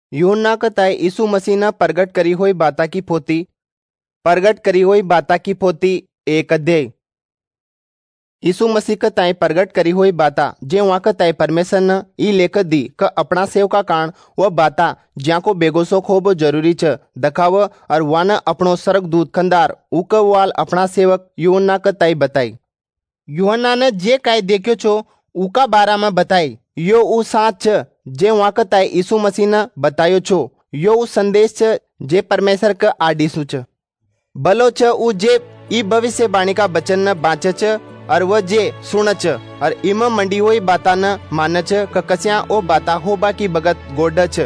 यूहन्ना कताई यीशु मसीह ने प्रगट करी हुई बाता की पोथी एक अध्याय। यीशु मसीह कताई प्रगट करी हुई बाता जे वहां कताई परमेश्वर ने ई लेख दी क अपना सेवका कारण वह बाता ज्या को बेगोसो खूब जरूरी छ दखाव और वान अपनो स्वर्गदूत खंदार उक वाल अपना सेवक यूहन्ना कताई बताई। यूहन्ना ने जे काई देख्यो छो उका बारा में बताई। यो उ साथ छ जे वहां कताई यीशु मसीह ने बतायो छो। यो उ संदेश छ जे परमेश्वर का आडीसु छ। भलो छ उ जे ई भविष्यवाणी का वचन न बाँचे छ और वह जे सुन छ और इम मंडी हुई बाता न मान छ कस्या ओ बाता होबा की बगत गोड छ।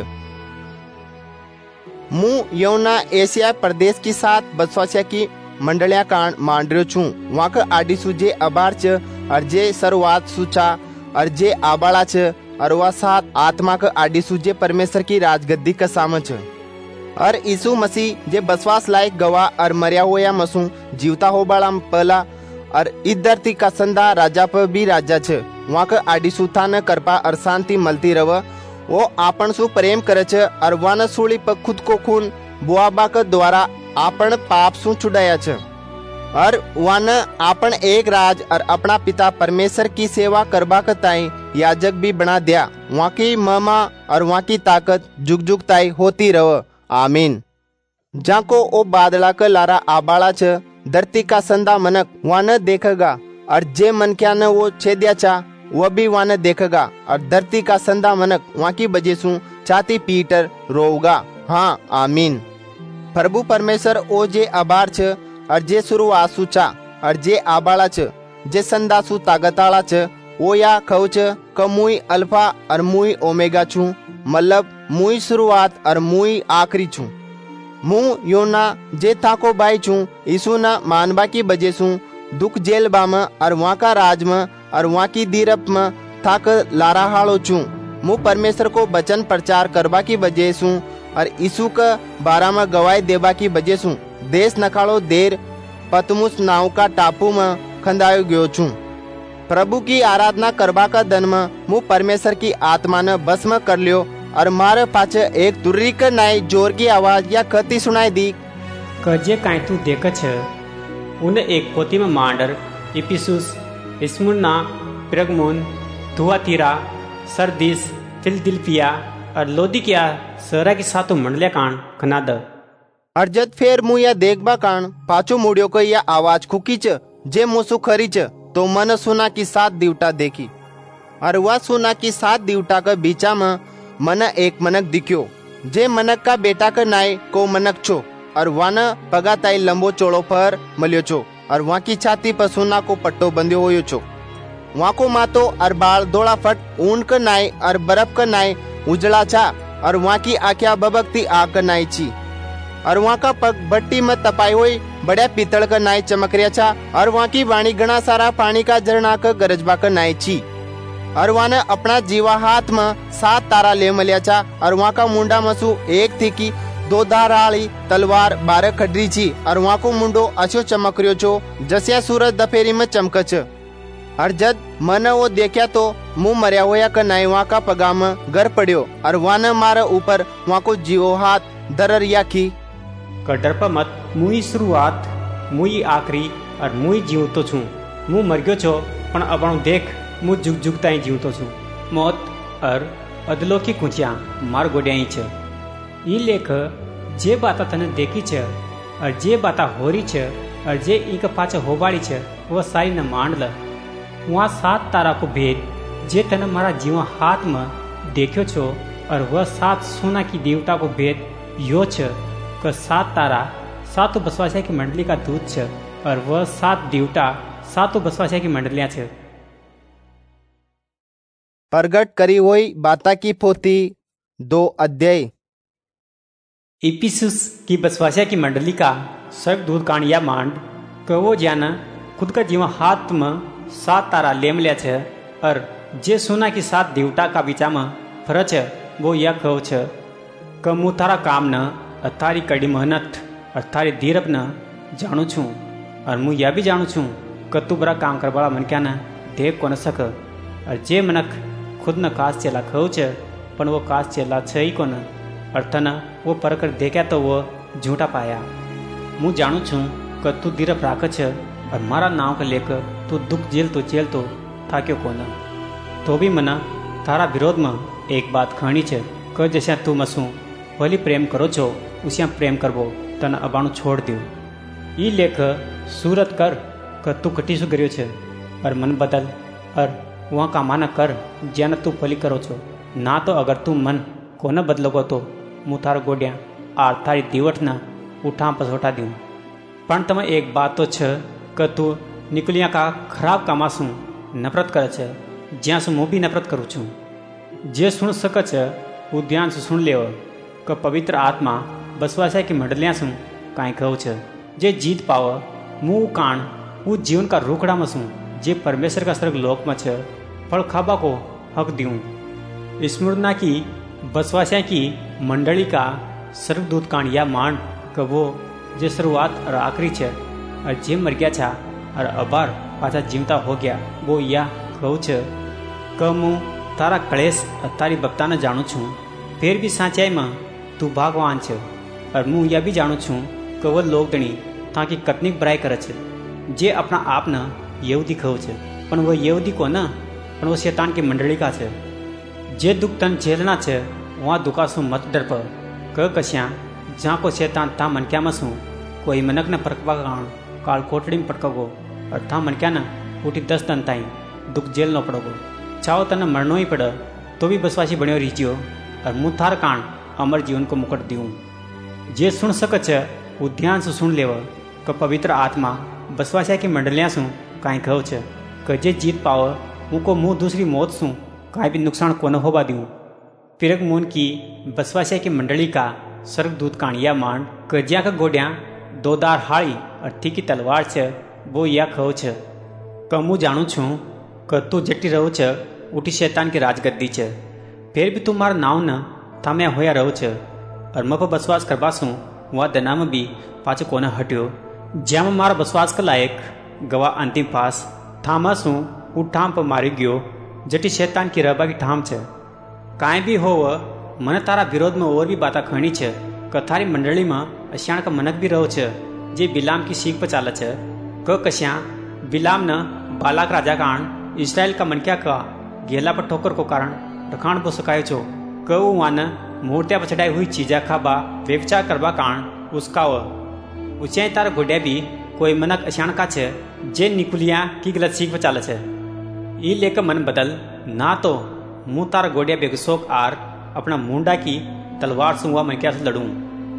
मु यौना एशिया प्रदेश की साथ बसवासिया की मंडलिया कान मांडरो छू। वहां का आडीसु जे अबार छ और जे सर्वात सुचा और जे आबाड़ा छ और वह साथ आत्मा का आडीसु जे परमेश्वर की राजगद्दी का साम छ। और यीशु मसीह जे बसवास लायक गवाह और मरिया होया मसू जीवता हो बाड़ा पहला और इस धरती का संदा राजा पर भी राजा छ। वहां का आडीसु था न कृपा और शांति मलती रव। वो आपन सु प्रेम करे छ और वान सूली पर खुद को खून बुआबा के द्वारा आपन पाप सु छुड़ाया छ और वान आपन एक राज और अपना पिता परमेश्वर की सेवा करबा के ताई याजक भी बना दिया। वहां की महिमा और वहां की ताकत जुग जुग ताई होती रव। आमीन। जाको ओ बादला के लारा आबाड़ा छ धरती का संदा मनक वान देखेगा और जे मन क्या न वो छेदिया चा वह भी वान देखेगा और धरती का संदा मनक वहां की बजे सु छाती पीटर रोगा। हाँ आमीन। प्रभु परमेश्वर ओ जे आबार छ और जे शुरुआत सु चा और जे आबाड़ा छ जे संदा सु तागताड़ा छ ओ या खव छ क मुई अल्फा और मुई ओमेगा छू मतलब मुई शुरुआत और मुई आखिरी छू। मु योना जे थाको भाई छू यीशु ना मानबा की बजे सु दुख जेल बाम और वहाँ का राज में और वहाँ की दीरप में थाक लारा हालो छू। मु परमेश्वर को वचन प्रचार करबा की बजे सु और यीशु का बारा में गवाही देबा की बजे सु देश नखाड़ो देर पतमुस नाव का टापू में खंदायो गयो छू। प्रभु की आराधना करबा का दन में मु परमेश्वर की आत्मा ने भस्म कर लियो और मारे पाछे एक तुर्री के नाई जोर की आवाज या कहती सुनाई दी कजे काई तू देख छ उन्हें एक पोती में मांडर Ephesus Smyrna Pergamum Thyatira Sardis Philadelphia और लौदीकिया शहरा की सातों मंडलिया कान खनाद। और जद फेर मु या देखबा कान पाछो मुड़ियो को या आवाज खुकी छ जे मुसु खरी छ तो मन सुना की 7 दिवटा देखी और वह सुना की 7 दिवटा के बीचा में मन एक मनक दिख्यो जे मनक का बेटा का नाय को मनक छो और वान पगा ताई लंबो चौड़ो पर मलियो छो और वहाँ की छाती पर सोना को पट्टो बंध्यो होयो छो। वहाँ को मातो और बाल दौड़ा फट ऊन का नाय और बर्फ का नाय उजला छा और वहाँ की आँखें बबकती आग का नाय छी और वहाँ का पग भट्टी में तपाई हुई बड़े पीतल का नाय चमक रिया छा और वहाँ की वाणी घना सारा पानी का झरना का गरजबा का नाय छी और वहाँ ने अपना जीवा हाथ में 7 तारा ले मलिया छा और वहाँ का मुंडा मसू एक थी की 2 धाराली तलवार 12 खडरी छी और वहाँ को मुंडो अच्छो चमक रियो छो जस्या सूरज दफेरी में चमक छ। और जद मन वो देखा तो मुंह मरिया होया का नाई वहाँ का पगाम घर पड़ियो और वहाँ ने मारे ऊपर वहाँ को जीवो हाथ दररिया की डर पर मत मुई शुरुआत मुई आखिरी और मुई जीवतो छू। मुँह मर गयो छो पण अपनो देख मु जुग जुग ताई जीवतो छू। मौत और अधलोकी कुचिया मार गोड्याई छ। ई लेख जे बाता तने देखी छ और जे बाता होरी छ और जे इनके पाछे होबाड़ी छ वह सारी न मान ल। वहाँ 7 तारा को भेद जे तने मारा जीवा हाथ में देखियो छो और वह 7 सोना की देवता को भेद यो छ क 7 तारा 7 बसवासिया की मंडली का दूत छ और वह 7 देवता 7 बसवासिया की मंडलियां छ। प्रगट करी हुई बाता की पोथी 2 अध्याय। इफिसुस की बसवासिया की मंडली का स्वर्गदूत कान या मांड कवो जाना खुद का जीवा हाथ में 7 तारा ले लिया छ और जे सोना की 7 देवता का बीचा में फरच वो यह कहो छ कमु तारा काम न थारी कड़ी मेहनत और थारी धीरप न जाणु छू और मु यह भी जाणु छू क तू बड़ा काम करवाला मन क्या न देख को न सक और जे मनक खुद न कास चेला खो छ पण वो कास चेला छ ही कोन और तन वो परकर देख्या तो वो झूठा पाया। मुँ जाणु छूँ कि तू धीरज राख छ और मारा नाव के लेकर तू दुख जेल तो थाक्यो कोन। तो भी मना तारा विरोध में एक बात कहनी है कि जैसा तू मसू भली प्रेम करो छो उसिया प्रेम करबो तन अबाणु छोड़ दू। ई लेख सूरत कर कि तू कटीसु गर्यो छे और मन बदल और वहाँ का माना कर ज्यान तू भली करो छो। ना तो अगर तू मन को न बदलोगो तो मुँ थारो गोड्या आर थारी दीवट न उठा पसोटा दूँ। पण तमे एक बात तो छ कि तू निकलिया का खराब कामा शू नफरत करे छे ज्यां से मुँ भी नफरत करूँ छूँ। जे सुन सक छ वो ध्यान से सुन लेव कि पवित्र आत्मा बसवासा की मंडलियाँ शू काई कहू छ। जे जीत पाव मुँ कान वो जीवन का रोकड़ा में शू जे परमेश्वर का स्वर्ग लोक में छ फल खाबा को हक दूँ। स्मृतना की बसवासा की मंडली का स्वर्गदूत कान या मान कि वो जे शुरुआत और आखिरी छे और जे मर गया छा और अबार पाछा जीवता हो गया वो या कहू छ कि मुँ तारा क्लेश और तारी भक्ता ने जाणु छूँ फिर भी साचाई में तू भगवान छ। और मुँ यह भी जाणु छूँ कि वो लोग दणी ताकि कतनीक बुराई करे छे जे अपना आप न यहूदी कहू छे पण वो यहूदी को न पण वो शैतान की मंडली का छे। जे दुख तन झेलना छे वहाँ दुखासू मत डर पर क कश्या जहाँ को शैतान ता मनक्या मसू कोई मनक न परकवा कारण काल कोटड़ी में पटकोगो और था मनक्या न उठी 10 दिन ताई दुख जेल न पड़ोगो। चाहो तने मरनो ही पड़े तो भी बसवासी बनो रहीजियो और मुँ थार कान अमर जीवन को मुकट दूँ। जे सुन सक छ वो ध्यान से सुन लेव कि पवित्र आत्मा बसवासा की मंडलियाँ शू काई कहू छ कि जे जीत पाव उनको मुँह दूसरी मौत शू काई भी नुकसान को न होबा दूँ। फिर मून की बसवासा की मंडली का स्वर्गदूत कानिया मान कि ज्या का गोड्या दोदार हाड़ी और तीखी तलवार छ वो या कहू छ कि मुँ जाणु छूँ कि तू जटी रहो छ उठी शैतान की राजगद्दी छ फिर भी तू मारा नाव न थाम्या होया रहो छ और मप बसवास करवा शू वहाँ दना में भी पाछो कोने हट्यो ज्या में मारा बसवास के लायक गवाह अंतिम पास थामा शू उ ठाम पर मारी गयो जटी शैतान की रबा की ठाम छ। काई भी हो मन तारा विरोध में और भी बात कहनी छ कि थारी मंडली में अश्याण का मनक भी रहो छ जे बिलाम की सीख पर चाल छ क कश्या बिलाम न बालाक राजा कारण इसराइल का मनक्या का गेला पर ठोकर को कारण रखाण बो सकायो छो क वान मूर्तिया पर चढ़ाई हुई चीजा खाबा व्यवचार करवा कारण उसका ऊंचाई तार गोड्या भी कोई मनक अशाण का छे जे निकुलिया की गलत सीख पर चाल छे। ई लेकर मन बदल ना तो मुँह तार गोड्या बेगसोक आर अपना मुंडा की तलवार से हुआ मनक्या से लड़ूं।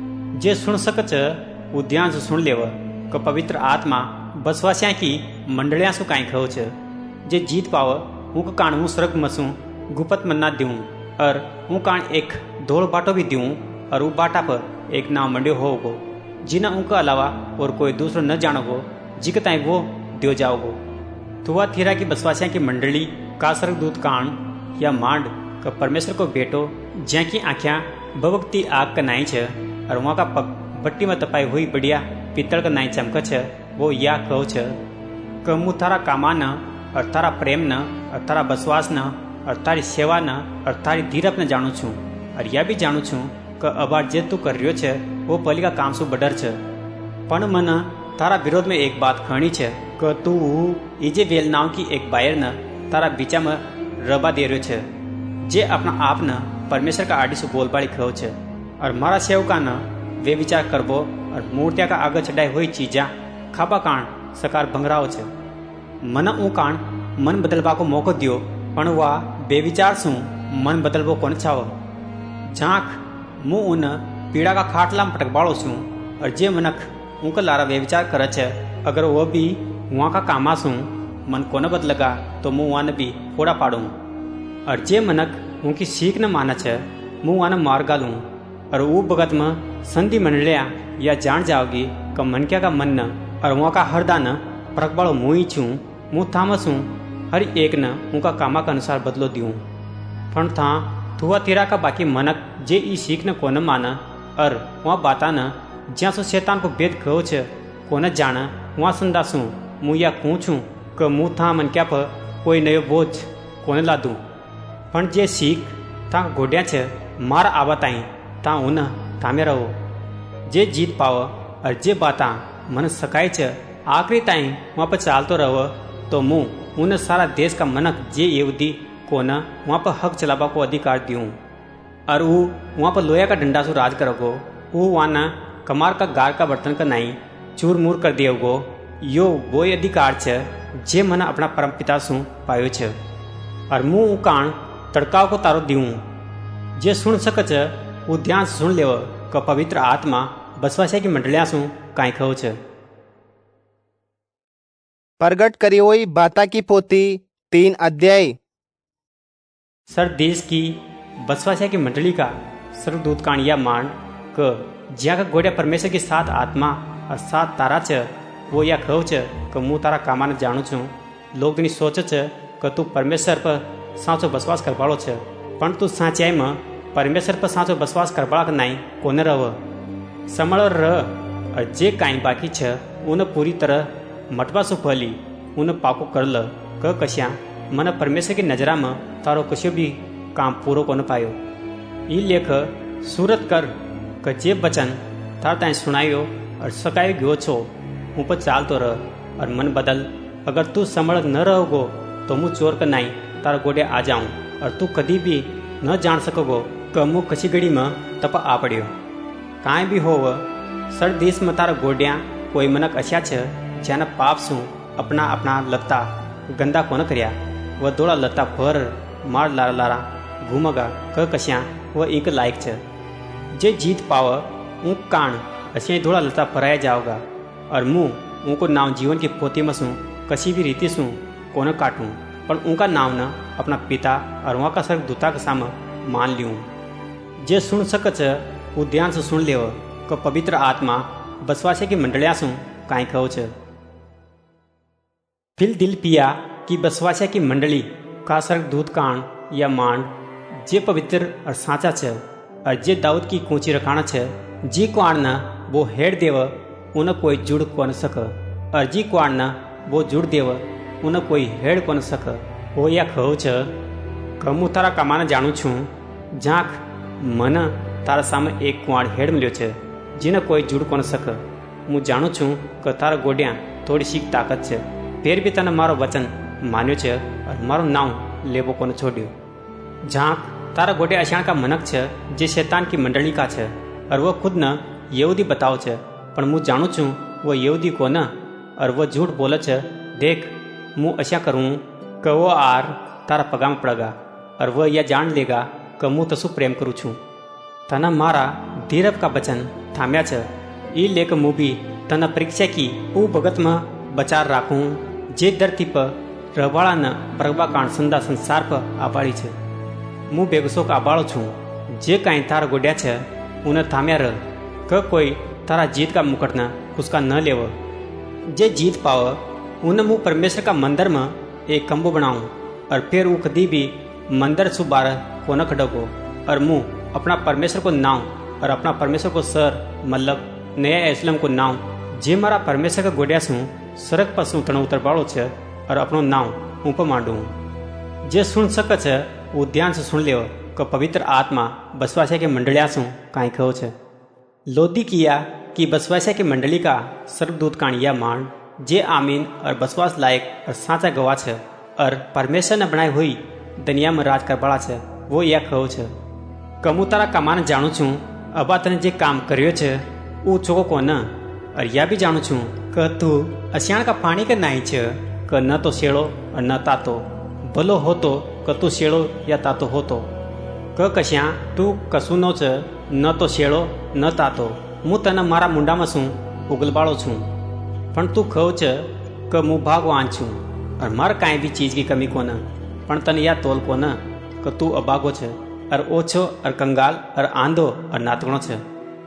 जे सुन सक छ वो ध्यान से सुन लेव कि पवित्र आत्मा बसवासिया की मंडलियाँ सु काई कहू छ। जे जीत पाव ऊँक कान मुँह स्वर्ग मसू गुपत मन्ना दूँ और ऊ कान एक धोल बाटो भी दूँ और वो बाटा पर एक नाव मंड्यो होगो जिना उनका अलावा और कोई दूसरो न जानोगो जिक ताई वो दियो जाओगो। थुआ थीरा की बसवासिया की मंडली का स्वर्गदूत कान या मांड का परमेश्वर को बेटो ज्या की आँख्या बबकती आग का नाई छ और वहाँ का पग भट्टी में तपाई हुई बढ़िया पित्तल का नाई चमक छ वो या कहू छ कि मुँह थारा कामा न और थारा प्रेम न और थारा बसवास न और तारी सेवा न और तारी धीरज न जाणु छूँ और यह भी जाणु छूँ कि अबार जे तू कर रह्यो छ वो पहली का काम सु बडर छ। पण मन तारा विरोध में एक बात कहनी छ कि तू इजे वेल नाव की एक बायर न तारा बीचा में रबा दे रह्यो छ जे अपना आप न परमेश्वर का आड़ी से बोलबाड़ी कहू छ और मारा सेवका न वे विचार करबो और मूर्तिया का आगे चढ़ाई हुई चीजा खाबा कान सकार भंगराओ छ। मन ऊ कान मन बदलवा को मौको दियो पण वा बेविचार सु मन बदलबो कोन छाव। झांक मुँह उन पीड़ा का खाटला में पटकबाड़ो छूँ और जे मनक उनका लारा व्यविचार करे छ अगर वो भी वहाँ का कामा सूँ मन को न बदलगा तो मुँह वहाँ भी फोड़ा पाड़ूँ और जे मनक उनकी सीख न माना छ मुँह वहाँ मार गालूँ और वो भगत में संधि मंडलिया या जान जाओगी का मनक्या का मन न और वहाँ का हरदा न पटकबाड़ो मुँह ही छूँ मुँह थामसूँ हर एक न उनका कामा के अनुसार बदलो दूँ। पण था थुआ तीरा का बाकी मनक जे ई सीख न को न माना और वहाँ बाता न ज्या सो शैतान को भेद कहो छ को न जाना वहाँ संदासू मुँह या पूछूँ कि मुँह था मन क्या पर कोई नयो बोझ को न लादूँ। पण जे सीख था गोड्या छ मार आवत आई ता उन थामे रहो। जे जीत पाव और जे बाता मन सकाय च आखिरी ताई वहाँ पर चालतो रहो तो मुँह उन सारा देश का मनक जे यहूदी को न वहाँ पर हक चलाबा को अधिकार दूँ और वो वहाँ पर लोया का डंडा सु राज करोगो। वो वहाँ न कमार का गार का बर्तन का नाई चूर मूर कर दियोगो। यो वो अधिकार छ जे मन अपना परम पिता सु पायो छ और मुँह कान तड़काव को तारो दूँ। जे सुन सक छ वो ध्यान से सुन लेव क पवित्र आत्मा बसवासिया की मंडलिया सु काई खो छ। प्रगट करी हुई बाता की पोती 3 अध्याय। सर देश की बसवासिया की मंडली का सर्वदूत काणिया मान क ज्या का गोड़िया परमेश्वर के साथ आत्मा और साथ तारा छ वो या खव छ क मुँह तारा कामान जाणु छू। लोग तनी सोच छ क तू परमेश्वर पर साँचो बसवास करवाड़ो छ पण तू साँचाई में परमेश्वर पर साँचो बसवास करवाड़ा नाई कोन रह समळ रह और जे काई बाकी छ उन पूरी तरह मटवा सु फली उन पाको कर ल क कश्या मन परमेश्वर की नजरा में तारो कशो भी काम पूरो कोन पायो। ई लेख सूरत कर क जे बचन तार ताई सुनायो और सकायो गयो छो ऊपर चाल तो रह और मन बदल। अगर तू समझ न रहोगो तो मुँह चोर कर नाई तारा गोडे आ जाऊं और तू कभी भी न जान सकोगो क मुँह कसी घड़ी में तप आ पड़ियो। काई भी हो सर देश में तारा गोड्या कोई मनक अशा छ ज्याना पाप सु अपना अपना लत्ता गंदा कोन करया वह दौड़ा लत्ता फर मार लारा लारा घूमगा क कश्या वह एक लायक छ। जे जीत पाव ऊँक कान अश्या दौड़ा लत्ता फराया जाओगा और मुँह उनको नाम जीवन की पोती में सु कसी भी रीति सु कोन काटूँ पर उनका नाम न अपना पिता और वहाँ का सर्ग दूता के साम मान लियूँ। जे सुन सक छ वो ध्यान से सुन लेव क पवित्र आत्मा बसवासिया की मंडलिया सु काई खो छ। फिलदिलफिया की बसवासिया की मंडली का स्वर्गदूत कान या मांड जे पवित्र और साचा छ और जे दाऊद की कूची रखाना छ जी क्वाण न वो हेड देव उन कोई जुड़ कोन सक और जी क्वाण न वो जुड़ देव उन कोई हेड कोन सक। वो या खो छ कमु तारा कमाना जाणु छू झाँक मन तारा सामे एक कुआड़ हेड मिलो छ जिन कोई जुड़ कोन सक। मु जाणु छू क तारा गोड्या थोड़ी सी ताकत छ फिर भी तने मारो वचन मान्यो छ और मारो नाम लेबो कोन छोड्यो। झाँक तारा गोडे अशाण का मनक छ जे शैतान की मंडली का छ और वह खुद न यहूदी बताओ छ पण मु जाणु छू वह यहूदी को न और वह झूठ बोले छ। देख मु अशा करूँ क वो आर तारा पगाम पड़ेगा और वह यह जान लेगा क मु तसु प्रेम करूँ छू। तना मारा धीरव का वचन थाम्या छ ई लेक मु भी तना परीक्षा की ऊ भगत में बचार राखूं जे धरती पर रहवाड़ा न बरगबा कांड संदा संसार पर आबाड़ी छे। मु बेगसो का आबाड़ो छू जे काई तार गोड्या छे उन थाम्या रह क कोई तारा जीत का मुकुट न उसका न लेव। जे जीत पाव उन मु परमेश्वर का मंदिर में एक कम्बो बनाऊं और फिर वो कभी भी मंदिर सु बार को न खड़ोगो और मु अपना परमेश्वर को नाव और अपना परमेश्वर को सर मतलब नया इस्लाम को नाव जे मारा परमेश्वर का गोड्या सु सड़क पर सुतण उतरवाड़ो छ और अपनो नाव ऊपर मांडू। जे सुन सक छ वो ध्यान से सुन लेव क पवित्र आत्मा बसवासिया के मंडलिया सु काई खो छ। लोदीकिया की बसवासिया की मंडली का सर्वदूत काणिया मान जे आमीन और बसवास लायक और साचा गवाह छ और परमेश्वर ने बनाई हुई दुनिया में राज कर बड़ा छ वो या खो छ। कमु तारा कमान जाणु छू अबा तने जे काम कर्यो छ ऊ चोको को न और या भी जाणु छू क तू असियाण का पानी के नाई छ क न तो शेड़ो और न तातो भलो हो तो क तू शेड़ो या तातो हो तो क कश्या तू कसु नो छ न तो शेड़ो न तातो मु तने मारा मुंडा में सू उगलबाड़ो छू पण तू खो छ क मु भागवान छू और मार काई भी चीज की कमी को न पण तने या तोल को न क तू अबागो छ और ओछो और कंगाल और आंधो और नातगणो छ।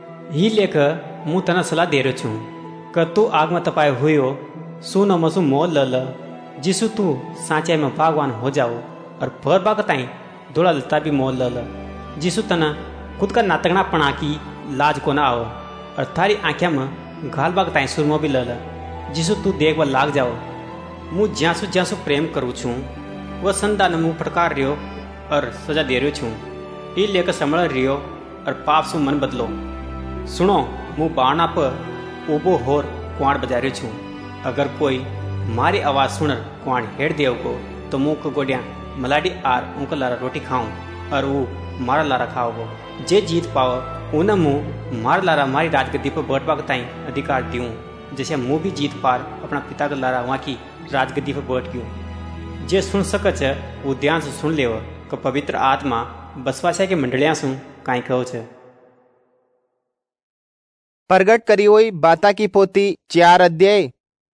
ही लेख मु तना सलाह दे रहो छू क तू आग में तपाए हुई सु न मसु मोल ल जिसु तू साचाई में भगवान हो जाओ और फर बाग ताई दौड़ा लता भी मोल ल जिसु तना खुद का नातगणा पना की लाज को ना आओ और थारी आंख्या में घाल बाग ताई सुरमो भी ल जिसु तू देख व लाग जाओ। मु ज्यासु ज्यासु प्रेम करू छू वह संदा न मु फटकार रियो और सजा दे रहो छू ई लेकर समझ रियो और पाप सु मन बदलो। सुनो, मु बाणा पर उबो होर कुआण बजा रह्यो छूं। अगर कोई मारी आवाज सुनर कुआण हेड़ देव को तो मुंह को गोड्या मलाडी आर उनका लारा रोटी खाऊं और वो मारा लारा खाओगो। जे जीत पाओ उन मुँह मार लारा मारी राजगद्दी पर बैठवा ताई अधिकार दियूं, जैसे मुँह भी जीत पार अपना पिता का लारा वहाँ की राजगद्दी पर बैठ गयूं। जे सुन सकच वो ध्यान से सुन लेव कि पवित्र आत्मा बसवासा के मंडलियां सु काई कहो छे। प्रगट करी हुई बाता की पोती 4 अध्याय।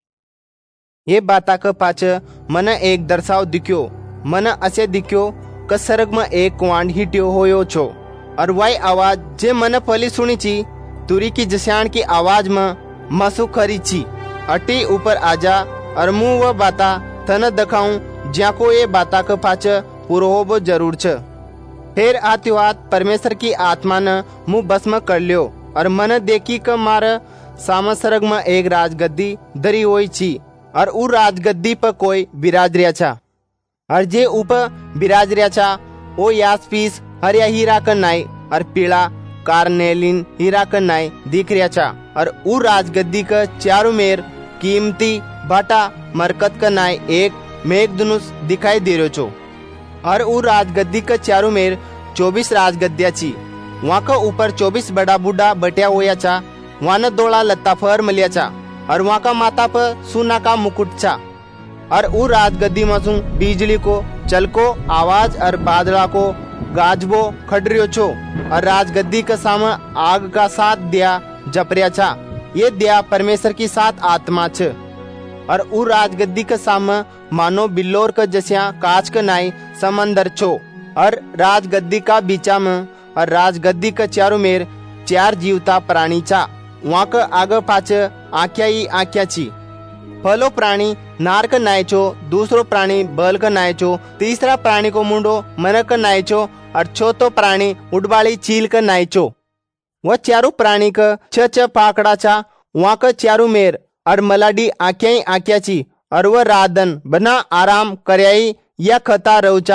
ये बाता के पाछ मन एक दर्शाव दिख्यो। मन असे दिख्यो कि सर्ग में एक कुआंड हिट्यो होयो छो और वाई आवाज जे मन पहली सुनी ची तुरी की जस्याण की आवाज में मसु खरी छी। अटी ऊपर आजा और मुँह व बाता तन दखाऊं ज्या को ये बाता के पाछ पूरो होबो जरूर छ। फिर आत्युआत परमेश्वर की आत्मा न मुँह भस्म कर लियो और मन देखी क मार साम सरग में एक राजगद्दी धरी हुई छी और उ राजगद्दी पर कोई बिराज रहा छा और जे ऊपर बिराज रहा छा ओ यास्पीस हरिया हीरा का नाई और पीला कार्नेलिन हीरा का नाई दिख रहा छा और उ राजगद्दी का चारों मेर कीमती भाटा मरकत का नाई एक मेघधनुष दिखाई दे रहो छो और उ राजगद्दी का चारों मेर 24 राजगद्दिया छी। वहाँ का ऊपर 24 बड़ा बूढ़ा बटिया होया छा। वहाँ न दोड़ा लत्ता फर मलिया छा और वहाँ का माथा पर सोना का मुकुट छा और उ राजगद्दी मसू बिजली को चलको आवाज और बादला को गाजबो खडरियो छो और राजगद्दी के सामने आग का 7 दिया जपरिया छा। ये दिया परमेश्वर की 7 आत्मा छ और उ राजगद्दी के सामने मानो बिल्लोर का जस्या काच का नाई समंदर छो और राजगद्दी का बीचा में और राजगद्दी का चारों मेर 4 जीवता प्राणी छा। वहाँ का आगे पाछ आख्या ही आख्या छी। पहलो प्राणी नार का नाय छो, दूसरो प्राणी बल का नाय छो, तीसरा प्राणी को मुंडो मन का नाय छो और चौथो प्राणी उड़बाड़ी चील का नाय छो। वह चारों प्राणी का 6 पाकड़ा छा। वहाँ का चारों मेर और मलाडी आख्या ही आख्या छी और वह राधन बना आराम करयाई या खता रहुचा।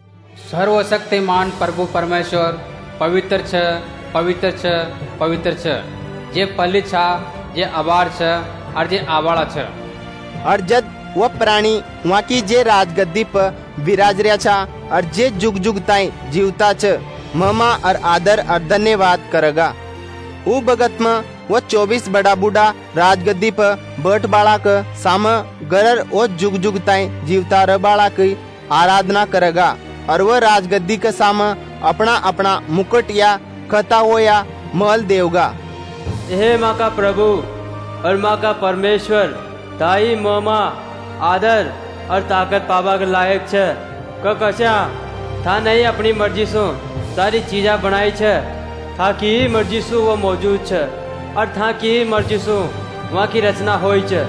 सर्वशक्तिमान प्रभु परमेश्वर पवित्र छ, पवित्र छ, पवित्र छ। जे पल्ली छा, जे अबार छ और जे आवाड़ा छ। और जब वह प्राणी वहाँ की जे राजगद्दी पर विराज रहा छा और जे जुग जुग ताई जीवता छ महिमा और आदर और धन्यवाद करेगा। उ भगत में वह 24 बड़ा बूढ़ा राजगद्दी पर बैठ बाड़ा के साम गरर और जुग जुग ताई जीवता रह बाड़ा की आराधना करेगा और वह राजगद्दी के साम अपना अपना मुकुट या खता हो या महल देवगा। हे माँ का प्रभु और माँ का परमेश्वर ताई महिमा आदर और ताकत पावा के लायक छ। कस्या था नहीं अपनी मर्जी सु सारी चीजा बनाई छ। था की मर्जी सु वो मौजूद छ और था की मर्जी सु वहाँ की रचना होई छ।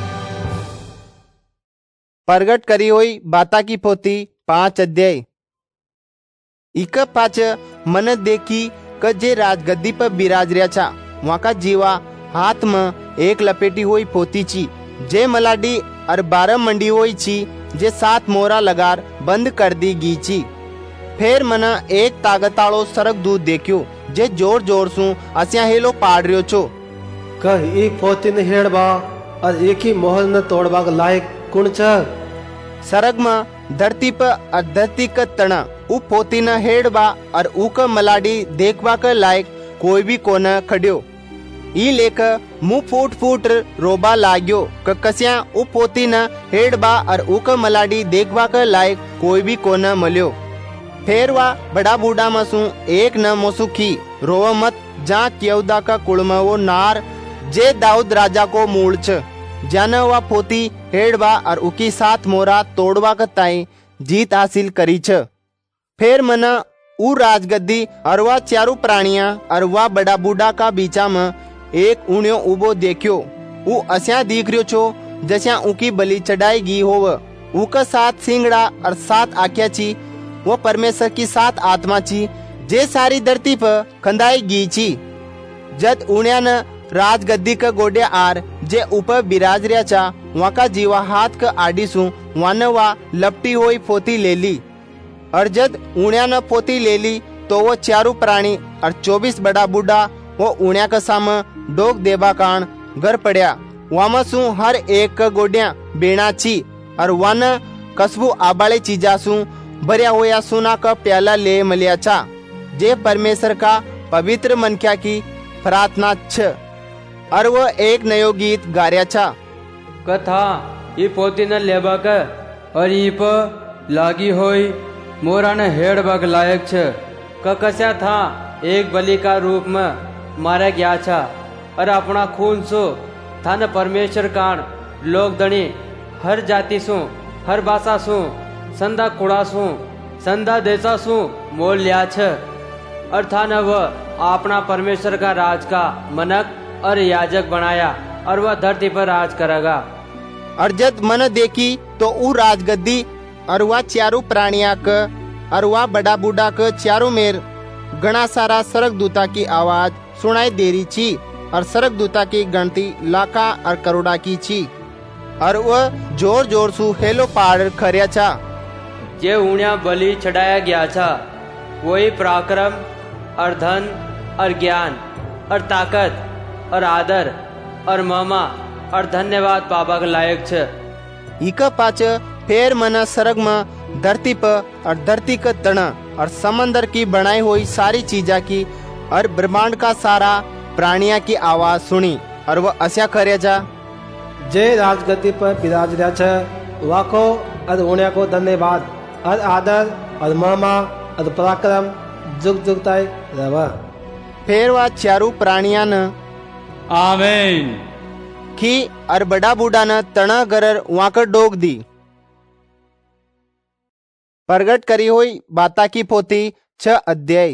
प्रगट करी हुई बाता की पोती 5 अध्याय। इक पाच मन देखी क जे राजगद्दी पर बिराज रहा छा। वहाँ का जीवा हाथ में एक लपेटी हुई पोती छी जे मलाडी और 12 मंडी हुई छी जे 7 मोरा लगार बंद कर दी गी छी। फिर मना एक तागताड़ो सरक दूध देखियो जे जोर जोर सु अस्या हेलो पाड़ रह्यो छो। कह एक पोती ने हेड़बा और एक ही मोहल न तोड़बा के लायक कुण छ। सरग में धरती पर और धरती का तना उ पोती न हेड़बा और उ का मलाडी देखबा के लायक कोई भी कोना खड्यो। ई लेकर मुंह फूट फूट रोबा लाग्यो कस्या उ पोती न हेड़बा और उ का मलाडी देखबा के लायक कोई भी कोना मल्यो। फिर वा बड़ा बूढ़ा मसू एक न मोसुखी रोव मत जा क्यौदा का कुड़मा वो नार जे दाऊद राजा को मूल छ जान वा पोती हेड़बा और उकी 7 मोरा तोड़वा का ताई जीत हासिल करी छ। फिर मना उ राजगद्दी और वा चारों प्राणिया और वा बड़ा बूढ़ा का बीचा में एक उण्यो उबो देखियो। उ अस्या दिख रियो छो जस्या उकी बलि चढ़ाई गी होव। उका 7 सिंगड़ा और 7 आख्या छी। वो परमेश्वर की 7 आत्मा छी जे सारी धरती पर खंदाई गी छी। जद उण्या न राजगद्दी का गोड्या आर जे ऊपर बिराज रहा चा वहाँ का जीवा हाथ का आडी सु वहाँ वा लपटी हुई पोती ले ली और जद उण्या न पोती ले ली तो वो चारू प्राणी और 24 बड़ा बूढ़ा वो उण्या का साम डोक देबा कान घर पड़या। वामा सु हर एक का गोड्या बेना ची और वन कसबू आबाले चीजा सु भरिया हुआ सोना का प्याला ले मलिया चा, जे परमेश्वर का पवित्र मनक्या की प्रार्थना छ। और वह एक नयो गीत गार्या छा। कथा ये पोती न लेबा का और ये पर लागी होई मोरा न हेड़ बग लायक छ। कस्या था एक बलि का रूप में मारा गया था और अपना खून सो था न परमेश्वर कान लोग दणी हर जाति सु हर भाषा सु संदा कुड़ा सु संदा देशा सु मोल लिया छ। और था न वह अपना परमेश्वर का राज का मनक और याजक बनाया और वह धरती पर राज करेगा। और जब मन देखी तो ऊ राजगद्दी और वह चारों प्राणिया क और वह बड़ा बूढ़ा क चारों मेर घना सारा स्वर्गदूता की आवाज सुनाई दे रही छी और स्वर्गदूता की गिनती लाखा और करोड़ा की छी। और वह जोर जोर सु हेलो पाड़ खरिया छा। जे ऊणिया बलि चढ़ाया गया था वही पराक्रम और धन और ज्ञान और ताकत और आदर और महिमा और धन्यवाद पाबा के लायक छ। इका पाच फेर मन सरग में धरती पर और धरती का तना और समंदर की बनाई हुई सारी चीजा की और ब्रह्मांड का सारा प्राणिया की आवाज सुनी और वह अस्या करे जा। जे राजगद्दी पर विराज रहा छ वाको और उण्या को धन्यवाद और आदर और महिमा और पराक्रम जुग जुग तक रवा। फिर वह चारू प्राणिया न आमीन की और बड़ा बूढ़ा न तना गरर वाकर डोग दी। प्रगट करी हुई बाता की पोती 6 अध्याय।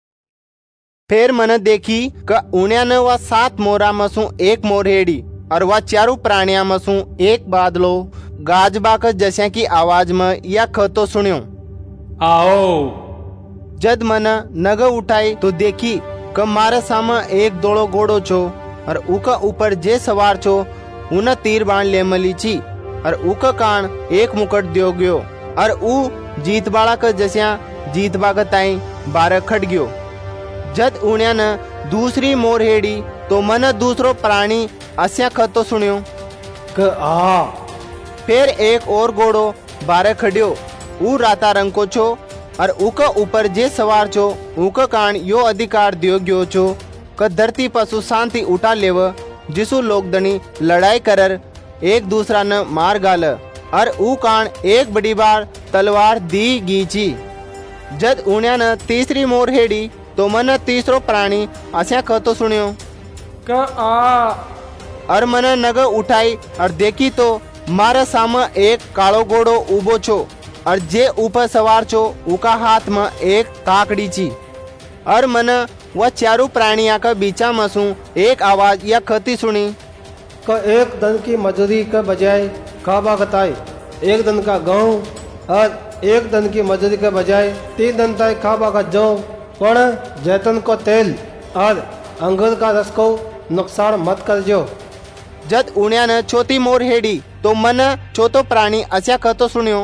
फिर मन देखी क उण्या न वह 7 मोरा मसू एक मोर हेड़ी और वह चारू प्राणिया मसू एक बादलो गाजबा क जैसे की आवाज में या खतो सुनियो। आओ। जद मन नग उठाई तो देखी क मारे सामा एक दोड़ो घोड़ो छो और उका ऊपर जे सवार छो उन तीर बाण ले मली छी और उका कान एक मुकुट दियो गयो और ऊ जीत बाड़ा का जैसा जीत बाग ताई 12 खट गयो। जद उण्या न दूसरी मोर हेड़ी तो मन दूसरो प्राणी अस्या खतो सुनियो क आ। फिर एक और घोड़ो 12 खड़ियो ऊ राता रंग को छो और उका ऊपर जे सवार छो उका कान यो अधिकार दियो गयो छो क धरती पशु शांति उठा लेव जिसु लोग दनी लड़ाई करर एक दूसरा न मार गाल और ऊ कान एक बड़ी बार तलवार दी गीची। जद उण्या न तीसरी मोर हेड़ी तो मन तीसरो प्राणी अस्या खतो सुनियो क आ। और मन नग उठाई और देखी तो मारे साम एक कालो घोड़ो उबो छो और जे ऊपर सवार छो उका हाथ में एक ताकड़ी छी। और मन वह चारू प्राणिया का बीचा मसू एक आवाज या खती सुनी क एक दिन की मजूरी के बजाय खाबा कताई 1 दिन का गेहूं और 1 दिन की मजूरी के बजाय 3 दिन तक खाबा का जौ पण जैतून को तेल और अंगूर का रस को नुकसान मत कर जो। जद उण्या न चौथी मोर हेड़ी तो मन चौथो प्राणी अस्या खतो सुनियो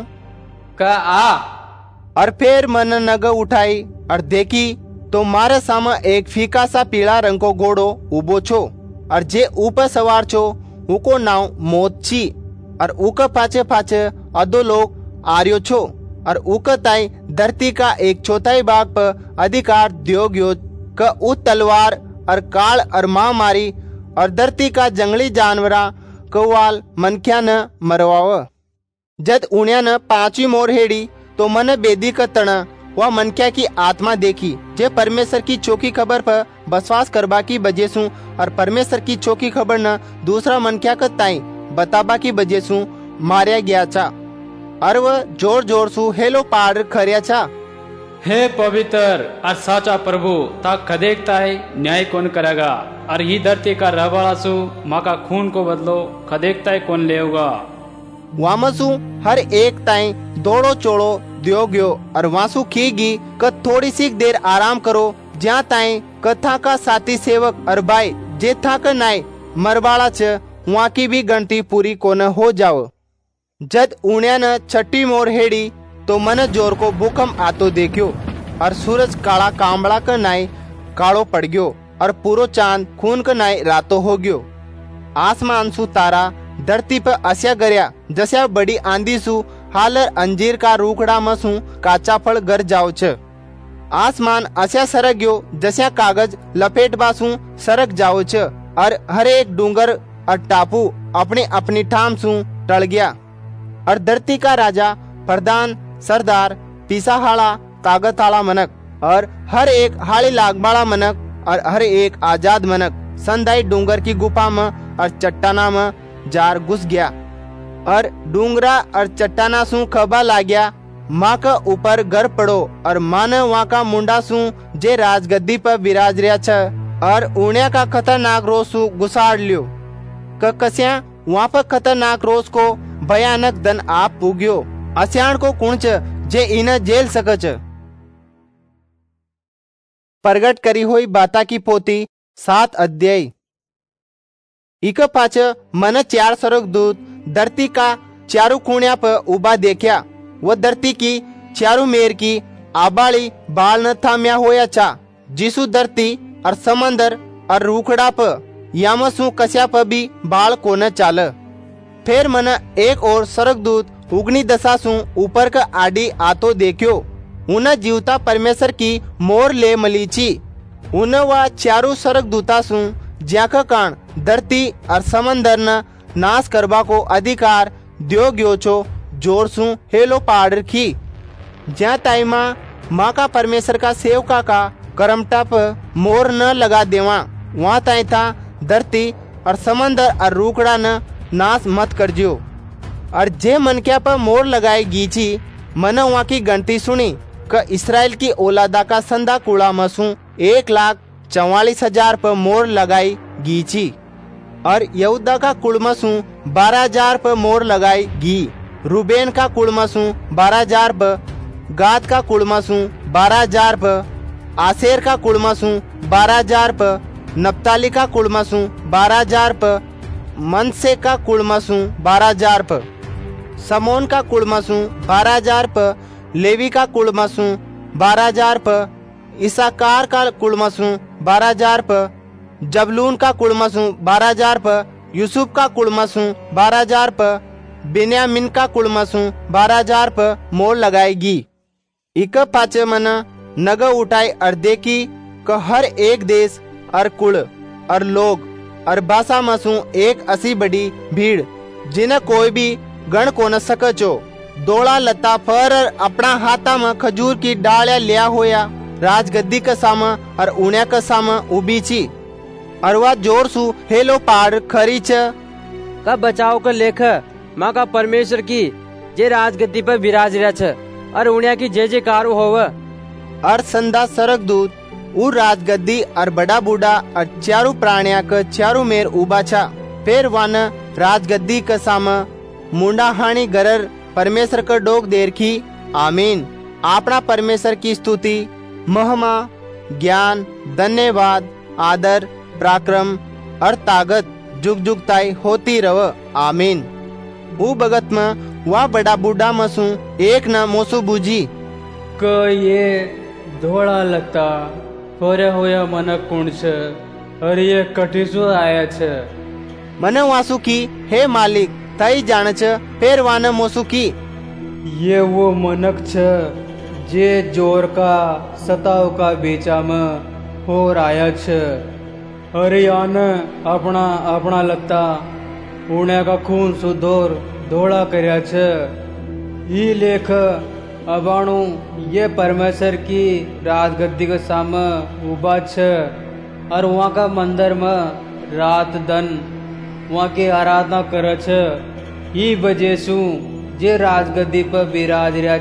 क आ। और फिर मन नग उठाई और देखी तो मारे सामा एक फीका सा पीला रंग को घोड़ो उबो छो और जे ऊपर सवार छो उको नाव मौत छी और उका पाचे पाचे अदो लोग आर्यो छो और उका ताई धरती का 1/4 भाग पर अधिकार दियो गयो क उ तलवार और काल और महामारी और धरती का जंगली जानवरा कवाल मनख्या न मरवाव। जद उण्या न 5वीं मोर हेड़ी तो मन बेदी का तना वह मनख्या की आत्मा देखी जे परमेश्वर की चौकी खबर पर बसवास करबा की बजे सु और परमेश्वर की चौकी खबर न दूसरा मनख्या का ताई बताबा की बजे सु मारिया गया था। और वह जोर जोर सु हेलो पाड़ खरिया था। हे पवित्र और साचा प्रभु ता खदेकता है न्याय कौन करेगा और ही धरती का रहवाला सु माँ का खून को बदलो खदेकता है कौन लेगा। वामसु हर एक ताई दौड़ो चोड़ो दियो गयो और वासु खीगी क थोड़ी सी देर आराम करो ज्या ताई कथा का साथी सेवक और भाई जे था क नाय मरबाड़ा च वहाँ की भी गणती पूरी को न हो जाओ। जद उण्या न 6ठी मोर हेड़ी तो मन जोर को भूकंप आतो देखियो और सूरज काला कांबड़ा का नाई कालो पड़ गयो और पूरो चांद खून का नाई रातो हो गयो। आसमान सु तारा धरती पर अस्या गया जस्या बड़ी आंधी सु हालर अंजीर का रूखड़ा मसू काचा फल गर जाओ छ। आसमान अस्या सरक गयो जस्या कागज लपेट बासू सरक जाओ छ और हर एक डूंगर और टापू अपनी अपनी ठाम सू टल गया। और धरती का राजा, प्रधान, सरदार, पीसाहाड़ा, ताकत आला मनक और हर एक हाली लागबाड़ा मनक और हर एक आजाद मनक संदाई डूंगर की गुफा में और चट्टाना में जार घुस गया। और डूंगरा और चट्टाना सू खबा लाग्या माँ का ऊपर घर पड़ो और मान वहाँ का मुंडा सू जे राजगद्दी पर विराज रहा छ और उन्या का खतरनाक रोज सू गुसाड़ लियो। कस्या वहाँ पर खतरनाक रोज को भयानक दन आप पुग्यो। अस्याण को कुंच जे इन जेल सकच। प्रगट करी हुई बाता की पोती 7 अध्याय। इक पाच मन 4 स्वर्गदूत धरती का चारों कोणिया पर उबा देखा। वह धरती की चारों मेर की आबाली बाल न थाम्या होया चा जिसु धरती और समंदर और रूखड़ा पर यामसु कस्या पर भी बाल को न चाल। फिर मन एक और स्वर्गदूत उगनी दशा सु ऊपर का आडी आतो देखियो। उन जीवता परमेश्वर की मोर ले मलीची। उन वा चारों स्वर्गदूता सु ज्याका कान धरती और समंदर न नाश करबा को अधिकार दियो गयो छो जोर सु हेलो पाड़ रखी। ज्या ताई माँ का परमेश्वर का सेवका का करमटा पर मोर न लगा देवा वहाँ ताई था धरती और समंदर और रूखड़ा न नाश मत कर जियो। और जे मन क्या पर मोर लगाई गीची मन वहाँ की गणती सुनी क इसराइल की औलादा का संदा कूड़ा मसू 1,44,000 पर मोर लगाई गीची। और यहूदा का कुलमसू 12,000 पर मोर लगाई गी। रूबेन का कुलमसू 12,000 पर, गाद का कुलमसू 12,000 पर, आसेर का कुलमसू 12,000 पर, नप्ताली का कुलमसू 12,000 पर, मनसे का कुलमसू 12,000 पर, समोन का कुलमसू 12,000 पर, लेवी का कुलमसू 12,000 पर, इसाकार का कुलमसू 12,000 पर, जबलून का कुलमसू 12,000 पर, यूसुफ का कुलमसू 12,000 पर, बिन्यामिन का कुलमसू 12,000 पर मोर लगाएगी। इक पाचे मन नग उठाई और देखी क हर एक देश और कुल और लोग और भाषा मसू एक असी बड़ी भीड़ जिन्हें कोई भी गण को न सकचो। दौड़ा लता फर अपना हाथा में खजूर की डालिया लिया होया राजगद्दी का सामा और उन्या का सामा उबी छी। और वह जोर सु हेलो पाड़ खरी छ का बचाव का लेख माँ का परमेश्वर की जे राजगद्दी पर विराज रहा छ और उन्या की जय जयकार होव। और संदा स्वर्गदूत उ राजगद्दी और बड़ा बूढ़ा और चारों प्राणिया का चारों मेर उबा छा। फिर वन राजगद्दी का सामा मुंडा हानी गरर परमेश्वर का डोक देर की आमीन। अपना परमेश्वर की स्तुति महिमा ज्ञान धन्यवाद आदर पराक्रम और ताकत जुग जुग ताई होती रव आमीन। ऊ भगत में वह बड़ा बूढ़ा मसू एक न मोसू बूझी क ये धोड़ा लता फरे होया मन कुण छ और ये कटिसु आया छ। मन वासु की हे मालिक तई जान छ। फिर वान मोसू की ये वो मनक छ जे जोर का सताव का बेचा में हो राया छ। अरे यान अपना अपना लगता उन्हें का खून सुधोर धोड़ा करया छ। ये लेख अबाणु ये परमेश्वर की राजगद्दी के सामने उबा छ और वहाँ का मंदिर में रात दिन वहाँ की आराधना कर छ। ये वजह सु जे राजगद्दी पर विराज रहा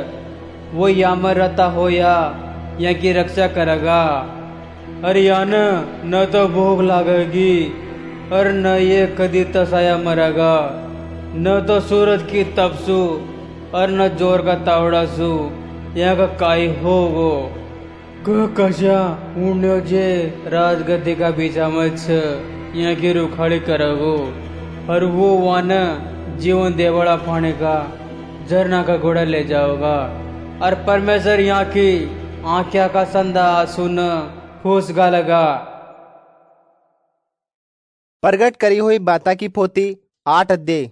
छ वो यामर रहता हो या यहाँ की रक्षा करेगा। अरे यान न तो भोग लागेगी और न ये कदी तसाया मरेगा, न तो सूरज की तपसु और न जोर का तावड़ा सु यहाँ का काई होगो। कशा उन्यो जे राजगद्दी का बीचा मच यहाँ की रुखाड़ी करेगो और वो वन जीवन देवड़ा पाने का झरना का घोड़ा ले जाओगा। और परमेश्वर यहाँ की आख्या का संदा सुन फूसगा लगा। प्रगट करी हुई बाता की पोथी 8 अध्याय।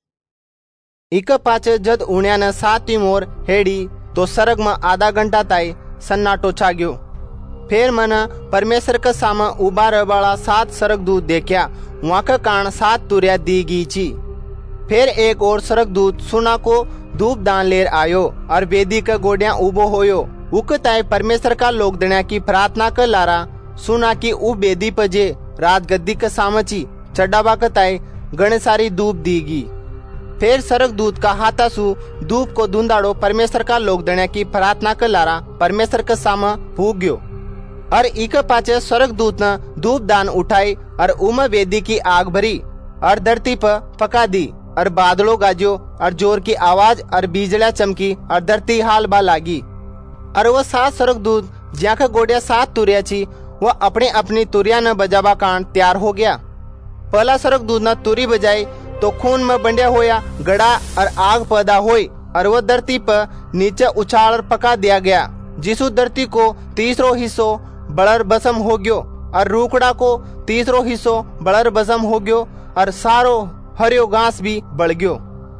इक पाचे जद उण्यानं 7वी मोर हेडी तो सरग में आधा घंटा ताई सन्नाटो छाग्यो। फिर मन परमेश्वर के साम उबा रहवाला 7 सरगदूत देख्या। वहां का कान 7 तुरिया दी गई ची। फिर एक और सरगदूत सुना को धूप दान लेर आयो और वेदी का गोडिया उबो होयो। उक ताई परमेश्वर का लोक दण्या की प्रार्थना कर लारा सुना की उ बेदी पजे रात गद्दी के सामची चढ़ावा कताई गण सारी धूप दीगी। फिर सरगदूत का हाथासु धूप को धुंधाड़ो परमेश्वर का लोक दण्या की प्रार्थना कर लारा परमेश्वर के साम फूग्यो। और इक पाचे स्वर्गदूत ने धूप दान उठाई और उम वेदी की आग भरी और धरती पर पका दी और बादलों गाजियो और जोर की आवाज और बिजलियां चमकी और धरती हाल बा लागी। और वह 7 स्वर्गदूत ज्या का गोडिया 7 तुरिया छी वह अपने अपनी तुरिया न बजावा कान तैयार हो गया। पहला स्वर्गदूत ने तुरी बजाई तो खून में बंडिया होया गड़ा और आग पैदा हुई और वह धरती पर नीचे उछाल और पका दिया गया। जिसु धरती को 3रो हिस्सो बड़र बसम हो गयो और रूकड़ा को 3रो हिस्सो बड़र बसम हो गयो और सारो हरियो घास भी बढ़ गयो।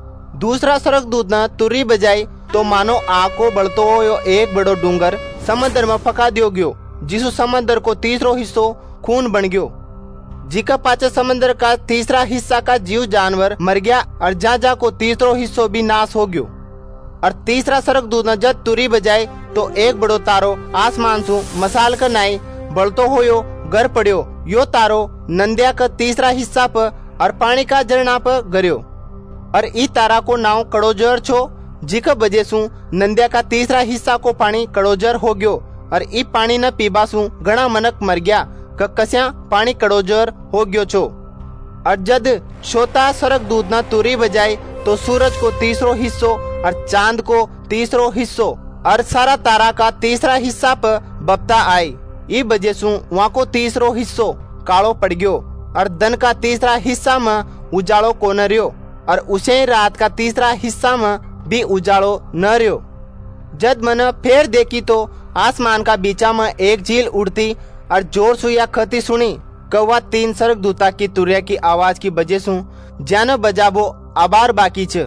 दूसरा स्वर्गदूत ने तुरी बजाई तो मानो आग को बढ़तो हो एक बड़ो डूंगर समुद्र में पका दियो गयो। जिसु समुद्र को 3रो हिस्सो खून बन गयो। जिका पाचे समुद्र का 3रा हिस्सा का जीव जानवर मर गया और जा को 3रो हिस्सो भी नाश हो गयो। और 3रा स्वर्गदूत ने जब तुरी बजाई तो एक बड़ो तारो आसमान सु मसाल का नाई बढ़तो होयो गर पड़ियो। यो तारो नंदिया का 3रा हिस्सा पर और पानी का झरना पर गिरियो। और ई तारा को नाव कड़ोजर छो जिका वजह सु नंदिया का 3रा हिस्सा को पानी कड़ोजर हो गयो। और ई पानी न पीबा सु घना मनक मर गया कस्या पानी कड़ोजर हो गयो छो। और जद छोटा स्वर्गदूत ने तुरी बजाई तो सूरज को 3रो हिस्सो और चांद को 3रो हिस्सो और सारा तारा का 3रा हिस्सा पर बपता आई। ई वजह सु वहां को 3रो हिस्सो कालो पड़ गयो और दिन का 3रा हिस्सा में उजालो को न रह्यो और उसे रात का 3रा हिस्सा में भी उजालो न रह्यो। जद मन फिर देखी तो आसमान का बीचा में एक झील उड़ती और जोर सुया खती सुनी कौवा 3 स्वर्गदूता की तुरिया की आवाज की वजह सु जान बजाबो आबार बाकी छ।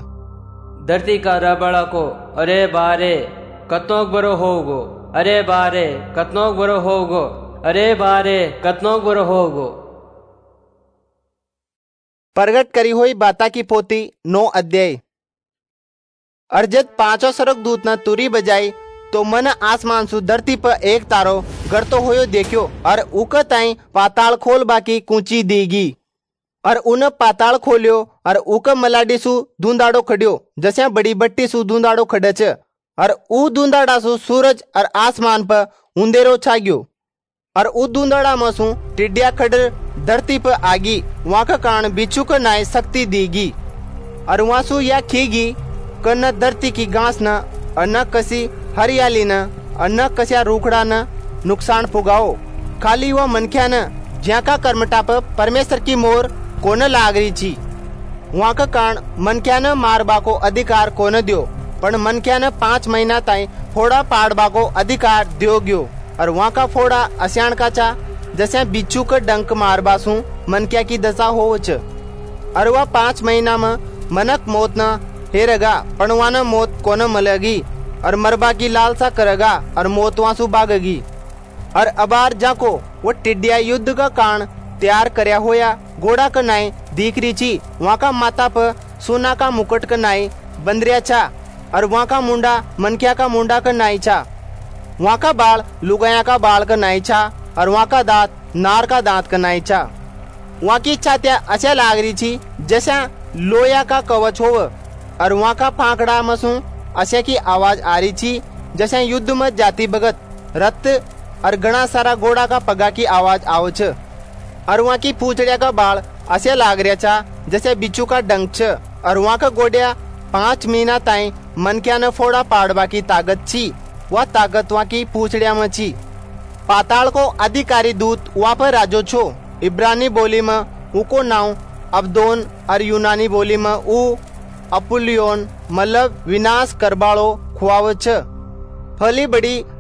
धरती का रबड़ा को अरे बारे कतनोक बरो होगो, अरे बारे कतनोक बरो होगो, अरे बारे कतनोक बरो होगो। प्रगट करी हुई बाता की पोथी 9 अध्याय। और जब 5 स्वर्गदूत ने तुरी बजाई तो मन आसमान सु धरती पर एक तारो गड़तो होयो देखियो और उक ताई पाताल खोल बाकी कूची दीगी। और उन पाताल खोलियो और उक मलाडी सु धुंधाड़ो खड़ियो जैसे बड़ी बट्टी सु धुंधाड़ो खड़े छ। और ऊ धुंधाड़ा सु सूरज और आसमान पर उंधेरो छाग्यो। और ऊ धुंधाड़ा में सु टिड्डिया खड़र धरती पर आगी। वहां का कारण बिच्छू को नाय शक्ति दीगी। और वहां सु या खीगी क न धरती की घास न और न कसी हरियाली न और न कसिया रूखड़ा न नुकसान पुगाओ। खाली वह मनख्या न ज्या का कर्मटा पर परमेश्वर की मोर कोन लागरी छी। वहां का कारण मनख्या न मारबा को अधिकार कोन दियो पण मनख्या न 5 महीना ताई फोड़ा पाड़बा को अधिकार दियो गयो। और वहां का फोड़ा असियाण का चा जैसे बिच्छू का डंक मारबा सु मनख्या की दशा हो छ। और वह 5 महीना में मनक मौत न हेरेगा पण वहां मौत कोन मलेगी और मरबा की लालसा करेगा और मौत वहां सु भागेगी। और अबार जाको वो टिड्डिया युद्ध का कारण तैयार करया होया घोड़ा का नाई दीकरी छी। वहां का माथा पर सोना का मुकुट का नाई बंदरिया छा और वहां का मुंडा मनकिया का मुंडा का नाई छा। वहां का बाल लुगाया का बाल का नाई छा और वहां का दांत नार का दांत का नाई छा। वहां की छातिया ऐसा लाग रही थी जैसा लोया का कवच हो। और वहां का फांकड़ा मसू ऐसे की आवाज आ रही थी जैसे युद्ध में जाती भगत रथ और घना सारा घोड़ा का पगा की आवाज आओ छ। और वहां की पूछड़िया का बाल ऐसे लाग रहा था जैसे बिच्छू का डंक छ। और वहां का गोडिया 5 महीना ताई मनकिया न फोड़ा पाड़वा की ताकत छी। वह ताकत वहां की पूछड़िया में छी। पाताल को अधिकारी दूत वहां पर राजो छो। इब्रानी बोली में उको नाव अब्दोन और यूनानी बोली में ऊ अपुलियोन मतलब विनाश करबाड़ो खुआव छ। फली बड़ी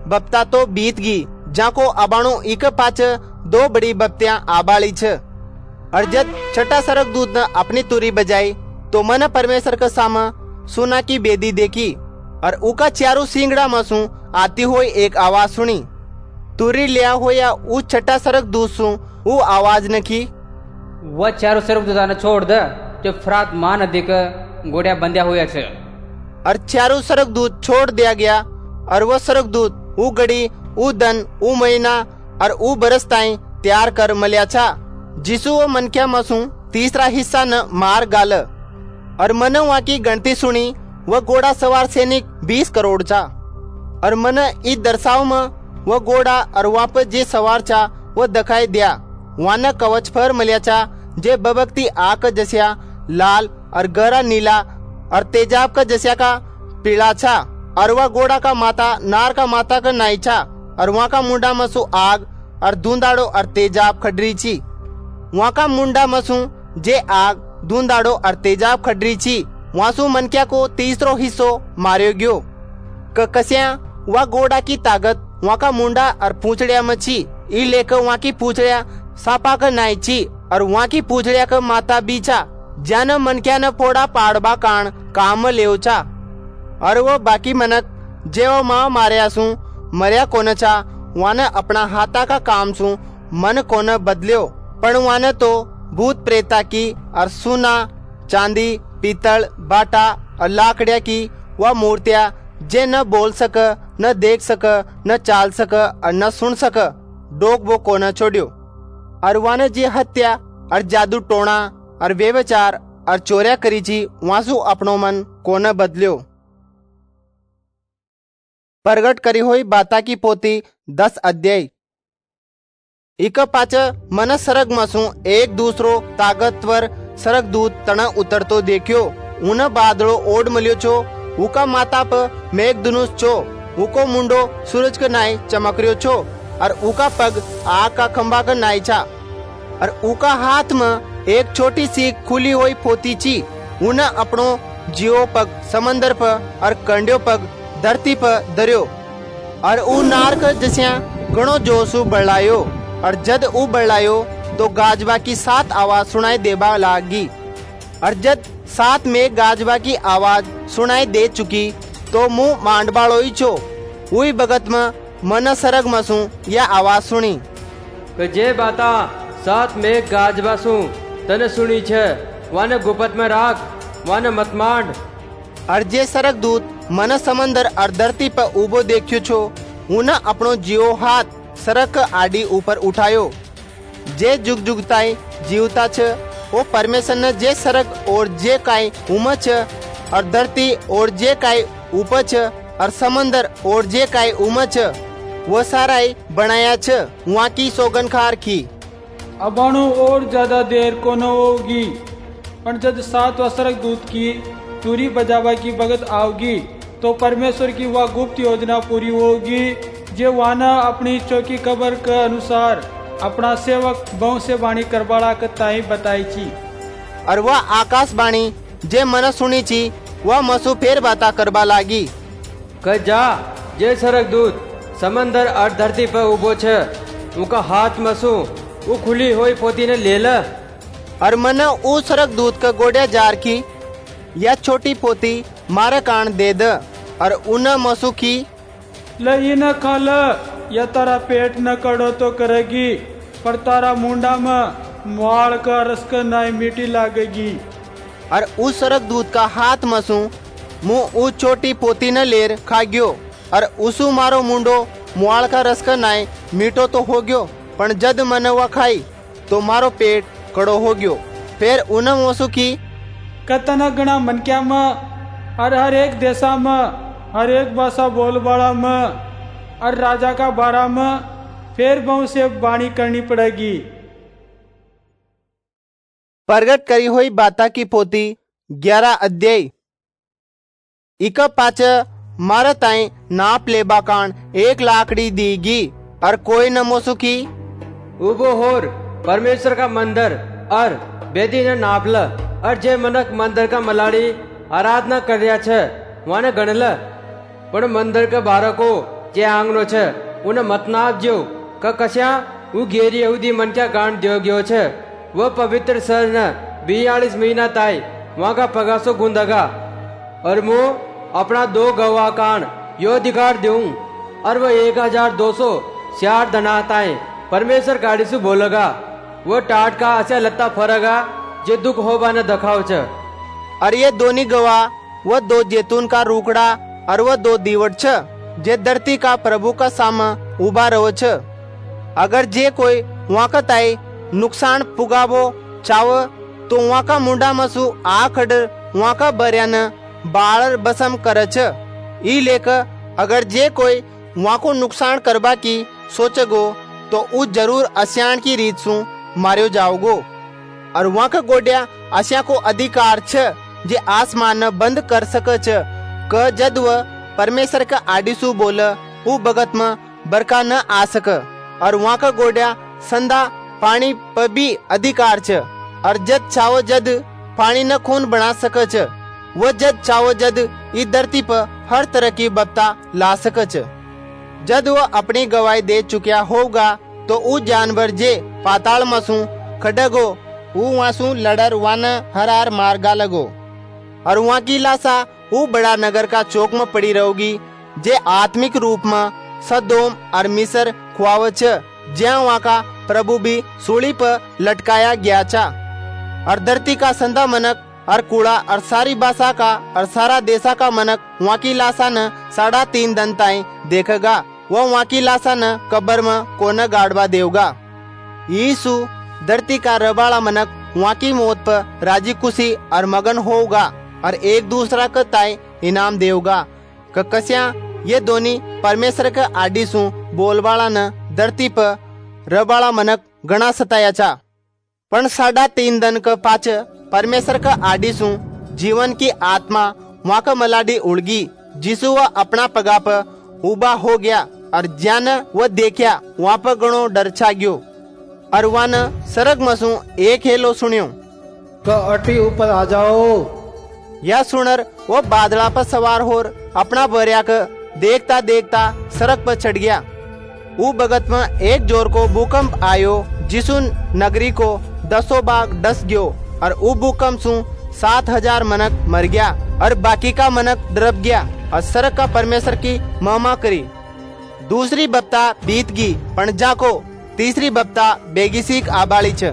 बप्ता तो बीत गी, जाको अबाणु इक पाच 2 बड़ी बप्तियां आबाली छ। और जब छठा सरक दूत ने अपनी तुरी बजाई तो मन परमेश्वर के सामने सोना की बेदी देखी और उका चारों सिंगड़ा मसू आती हुई एक आवाज सुनी। तुरी लिया होया उस छठा सरक दूत सु वो आवाज न की, वह चारों स्वर्गदूतों ने छोड़ दे जो फरात महानदी के गोड़िया बंध्या हुआ छे। और चारों स्वर्गदूत छोड़ दिया गया और वह स्वर्गदूत ऊ घड़ी ऊ दिन ऊ महीना और ऊ बरस ताई तैयार कर मलिया छा, जिसु वो मन क्या मसू तीसरा हिस्सा न मार गाल। और मन वहां की गणती सुनी, वह घोड़ा सवार सैनिक 20 करोड़ छा। और मन इ दर्शाव में वह घोड़ा और वहां पर जे सवार छा वह दिखाई दिया। वहां न कवच फर मलिया छा जे बबकती आग जैसा लाल और गहरा नीला और तेजाब का जैसा का पीला छा। और वह घोड़ा का माथा नार का माथा का नाई छा और वहां का मुंडा मसू आग और धुंधाड़ो और तेजाब खडरी छी। वहां का मुंडा मसू जे आग धुंधाड़ो और तेजाब खडरी छी। वासु मनक्या को तीसरो हिस्सो मार्यो गयो। कस्या वह घोड़ा की ताकत वहां का मुंडा और पूछड़िया में छी। ई लेकर वहां की पूछड़िया सापा का नाई छी और वहां की पूछड़िया का माता भी छा, जन मनक्या न फोड़ा पाड़बा कान काम लेव छा। और वो बाकी मनक जे वो माँ मार्या सु मरिया कोन छा, वान अपना हाथा का काम सु मन कोन बदल्यो, पण वान तो भूत प्रेता की और सोना चांदी पीतल बाटा और लाकड़िया की वह मूर्तियां जे न बोल सक न देख सक न चाल सक और न सुन सक डोक वो कोन छोड़ियो। और वान जे हत्या और जादू टोना और व्यभिचार और चोरिया करी छी, वासु अपनो मन कोन बदल्यो। प्रगट करी हुई बाता की पोती 10 अध्याय। इक पाच मन सरग मसू एक दूसरो ताकतवर सरग दूत तना उतरतो देखियो। उन बादलो ओड मलियो छो, उका माथा पर मेघ धनुष छो, उको मुंडो सूरज का नाई चमक रियो छो और उका पग आग का खंबा का नाई छा। और उका हाथ में एक छोटी सी खुली हुई पोती छी। उन अपनो जियो पग समंदर पर और कंडियो पग धरती पर धरियो। और ऊ नारक जस्या घणो जोशु बढ़ायो। और जद ऊ बढ़ायो तो गाजबा की 7 आवाज सुनाई देबा लागी। और जद 7 में गाजबा की आवाज सुनाई दे चुकी तो मुंह मांडबाड़ो ही छो। उई बगत में मन सरग मसू यह आवाज सुनी, जे बाता 7 में गाजबा सु तने सुनी छे, वाने गुपत में राख, वाने मत मांड। और जे सरग दूत मन समंदर और धरती पर उबो देखियो छो, उन अपनो जियो हाथ सरक आडी ऊपर उठायो। जे जुग जुग ताई जीवता छ, वो परमेश्वर ने जे सरक और जे काई उमच और धरती और जे काई उपच और समंदर और जे काई उमच वो साराई बनाया छ, वहाँ की सोगन खार की। अबाणु और ज्यादा देर को न होगी, पर जब 7 वसरक दूत की तुरी बजावा की भगत आओगी तो परमेश्वर की वह गुप्त योजना पूरी होगी, जो वाना अपनी चौकी खबर के अनुसार अपना सेवक भविष्य वाणी करबाड़ा के ताई बताई छी। और वह आकाश बाणी जे मन सुनी छी वह मसु फेर बाता करबा लागी। जा जे सरक दूत समंदर और धरती पर उबो छे, उनका हाथ मसू वो खुली हुई पोती ने ले ल। और मन ऊ सरक दूत का गोड़िया जार की या छोटी पोती मारे कान दे द। और उन मसू की लई न खाल या तारा पेट न कड़ो तो करेगी, पर तारा मुंडा में मुआल का रस का नाई मीठी लागेगी। और उस सरक दूत का हाथ मसू मुंह ऊ छोटी पोती न लेर खा गयो। और उसु मारो मुंडो मुआल का रस का नाई मीठो तो हो गयो, पर जद मन वह खाई तो मारो पेट कड़ो हो गयो। फिर उन मसू की कतना गणा मनक्या में और हर एक देशा में हर एक भाषा बोलबाड़ा में और राजा का बारा में फिर बहु से वाणी करनी पड़ेगी। प्रगट करी हुई बाता की पोती 11 अध्याय। इक पाच मारा ताई नाप लेबा कान 1 लाकड़ी दीगी। और कोई न मोसु की उबो होर परमेश्वर का मंदिर और बेदी ने नाप ल। और जे मनक मंदिर का मलाड़ी आराधना कर रहा छे वाने गणल, पर मंदिर के बारह को जे आंगनो छ उन मत नापजो क कस्या उ घेरी यहूदी मन क्या गांड दियो गयो छ। वह पवित्र सर न 42 महीना ताई वहाँ का पगासो गुंदगा और मु अपना 2 गवाह कान यो अधिकार दूं और वह 1260 धना ताई परमेश्वर गाड़ी से बोलेगा। वो टाट का ऐसा लत्ता फरगा जे दुख होबा न दखाव छ। और ये दोनी गवाह वह 2 जैतून का रूकड़ा और वह 2 दीवट छ जे धरती का प्रभु का सामा उबा रहो छ। अगर जे कोई वहाँ का ताई नुकसान पुगावो चाव तो वहाँ का मुंडा मसू आखड वहाँ का बर्यान बाड़ बसम कर छ। ई लेकर अगर जे कोई वहाँ को नुकसान करबा की सोचगो तो उ जरूर अस्याण की रीत सु मार्यो जाओगो। और वहाँ का गोड्या अस्या को अधिकार छ जे आसमान न बंद कर सक छ क जद वह परमेश्वर का आडिसु बोल उ बगत में बरका न आ सक। और वहाँ का गोड्या संदा पानी पर भी अधिकार छ और जद चाहो जद पानी न खून बना सक छ। वह जद चाहो जद इस धरती पर हर तरह की बप्ता ला सक छ। जद वह अपनी गवाही दे चुकिया होगा तो उ जानवर जे पाताल मसू खडगो उ वासू लड़र वान हरार मार्गा लगो। और वहाँ की लाशा उ बड़ा नगर का चौक में पड़ी रहोगी जे आत्मिक रूप में सदोम और मिस्र खुआव छ ज्या वहाँ का प्रभु भी सूली पर लटकाया गया था। और धरती का संधा मनक और कूड़ा और सारी भाषा का और सारा देशा का मनक वहाँ की लाशा न 3.5 दिन ताई देखेगा। वह वहाँ की लाशा न कब्र में कोन गाड़वा देवगा। यीशु धरती का रबाड़ा मनक वहाँ की मौत पर राजी खुशी और मगन होगा और एक दूसरा का ताई इनाम देवगा। कस्या ये दोनी परमेश्वर का आडी सु बोलवाला न धरती पर रबाड़ा मनक गणा सताया चा। पण 3.5 दिन का पाच परमेश्वर का आडी सु जीवन की आत्मा वहाँ का मलाडी उड़गी जिसु वह अपना पगा पर उबा हो गया और ज्यान वह देखया वहाँ पर गणो डर छा गयो। और वहाँ न सरग मसू एक हेलो सुनियो का अटी ऊपर आ जाओ। यह सुनर वो बादला पर सवार होर अपना बरिया का देखता देखता सड़क पर चढ़ गया। उ बगत में एक जोर को भूकंप आयो जिसु नगरी को 10 भाग डस गयो और उ भूकंप सु 7,000 मनक मर गया और बाकी का मनक डरब गया और सड़क का परमेश्वर की महिमा करी। दूसरी बप्ता बीत गई पण जाको तीसरी बप्ता बेगिसीक आबाड़ी छ।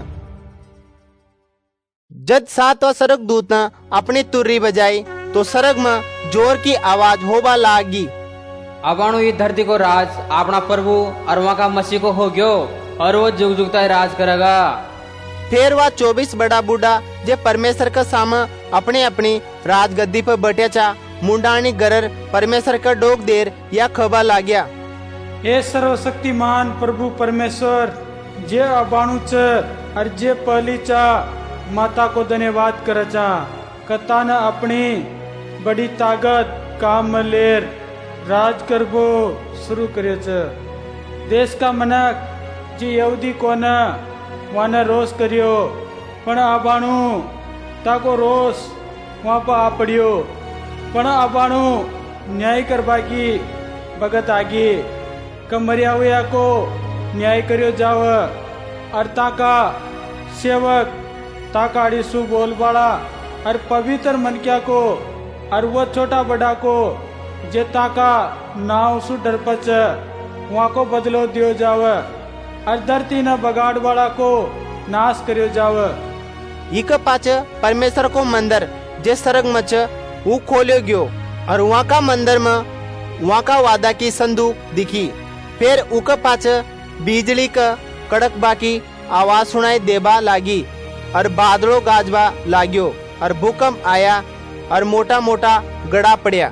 जद 7वां सरग दूत ने अपनी तुर्री बजाई तो सरग में जोर की आवाज होबा लागी। अबाणु ये धरती को राज अपना प्रभु और वहाँ का मसीह को हो गयो और वो जुग जुग तक राज करेगा। फिर वह 24 बड़ा बूढ़ा जे परमेश्वर का सामा अपने अपनी राज गद्दी पर बैठे चा मुंडानी गरर परमेश्वर का डोक देर या खबा ला गया। हे सर्वशक्तिमान प्रभु परमेश्वर जे अबाणु च और जे पहली चा माता को धन्यवाद कर चा कता न अपनी बड़ी ताकत काम में लेर राज करबो शुरू करे च। देश का मनक जे यहूदी को न वाने रोष करियो पण अबाणु ताको रोष वहाँ पर आ पड़ियो पण अबाणु न्याय करबा की बगत आगी कमरिया हुआ को न्याय करियो जाव और ताका सेवक ताकाड़ी सु बोल बाड़ा और पवित्र मनक्या को और वो छोटा बड़ा को जे ताका नाव सु डरपच वहाँ को बदलो दियो जाव और धरती न बगाड़ वाला को नाश करियो जाव। इक पाच परमेश्वर को मंदिर जे सरग मच वो खोलियो गयो और वहाँ का मंदिर में वहाँ का वादा की संदूक दिखी। फिर उक पाच बिजली का कड़क बाकी आवाज सुनाई देबा लागी और बादलों गाजबा लाग्यो और भूकंप आया और मोटा मोटा गड़ा पड़या।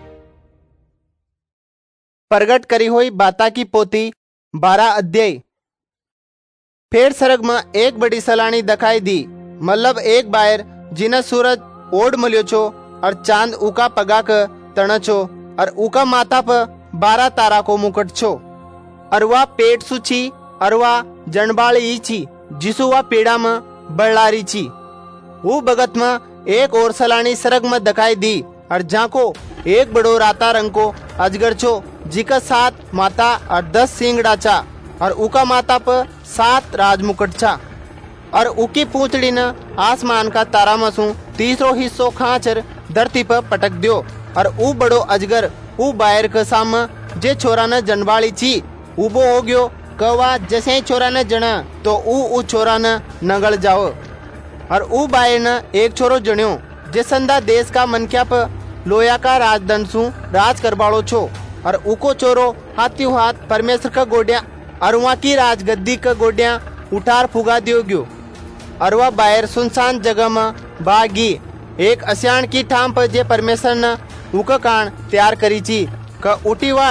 प्रगट करी हुई बाता की पोती 12 अध्याय। फिर सरग में एक बड़ी सलानी दिखाई दी मतलब एक बायर जिना सूरज ओढ़ मलियो छो और चांद उका पगा क तण छो और उका माथा पर 12 तारा को मुकुट छो और वह पेट सुची और वह जनबाड़ी छी जिसु वह पेड़ा में बड़ारी छी। वो बगत में एक और सलानी सरग में दिखाई दी और जाको एक बड़ो राता रंग को अजगर छो जिका 7 माता और 10 सींगड़ा छा और उका माथा पर 7 राजमुकुट छा और उकी पूंछड़ी न आसमान का तारा मसू तीसरो हिस्सो खाचर धरती पर पटक दियो और ऊ बड़ो अजगर ऊ बायर के साम जे छोरा न जनवाली छी उबो हो गयो कवा जैसे छोरा न जना तो ऊ छोरा न नगल जाओ और ऊ बायर न एक छोरो जण्यो जे संदा देश का मनक्या पर लोया का राजदंड सु राज करबाड़ो छो और उको चोरो हाथी हाथ परमेश्वर का गोड्या और वहाँ की राजगद्दी का गोड्या उठार फुगा दियो गयो और वह बाहर सुनसान जगह में बागी एक असियाण की ठाम पर जे परमेश्वर न उका कान तैयार करी ची क उठी वा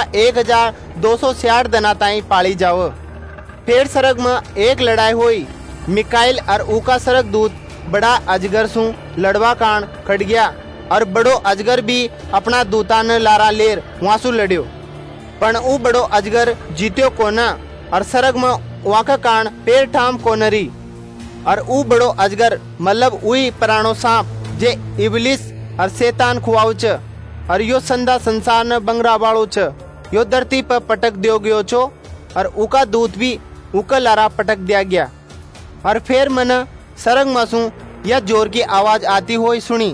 1266 दना ताई पाली जाओ। फिर सरग में एक लड़ाई हुई मिकाइल और उका सरग दूत बड़ा अजगर सु लड़वा कान खड़ गया और बड़ो अजगर भी अपना दूतान लारा लेर वहां सु लड़ियो पण ऊ बड़ो अजगर जीत्यो कोना और सरग में वाका कान पेड़ ठाम कोनरी और ऊ बड़ो अजगर मतलब उई पराणो सांप जे इबलिस और शैतान खुआऊ छ और यो संदा संसार न बंगरा वालो छ यो धरती पर पटक दियो गयो छो और उका दूत भी उका लारा पटक दिया गया और फिर मन सरंग मसू या जोर की आवाज आती हुई सुनी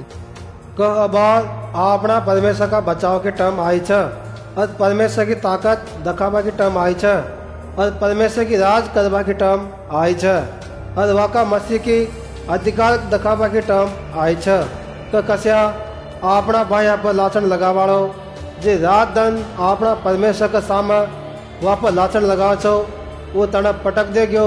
अबार अपना परमेश्वर का बचाव के टर्म आई छ और परमेश्वर की ताकत दखावा की टर्म आई छ और परमेश्वर की राज करवा की टर्म आई छ और वाका मसीह की अधिकार दखावा की टर्म आई छ कस्या अपना भाई पर लाचन लगावाड़ो जे रात दिन अपना परमेश्वर का सामा वहाँ पर लाचन लगाओ छो वो तने पटक दे गयो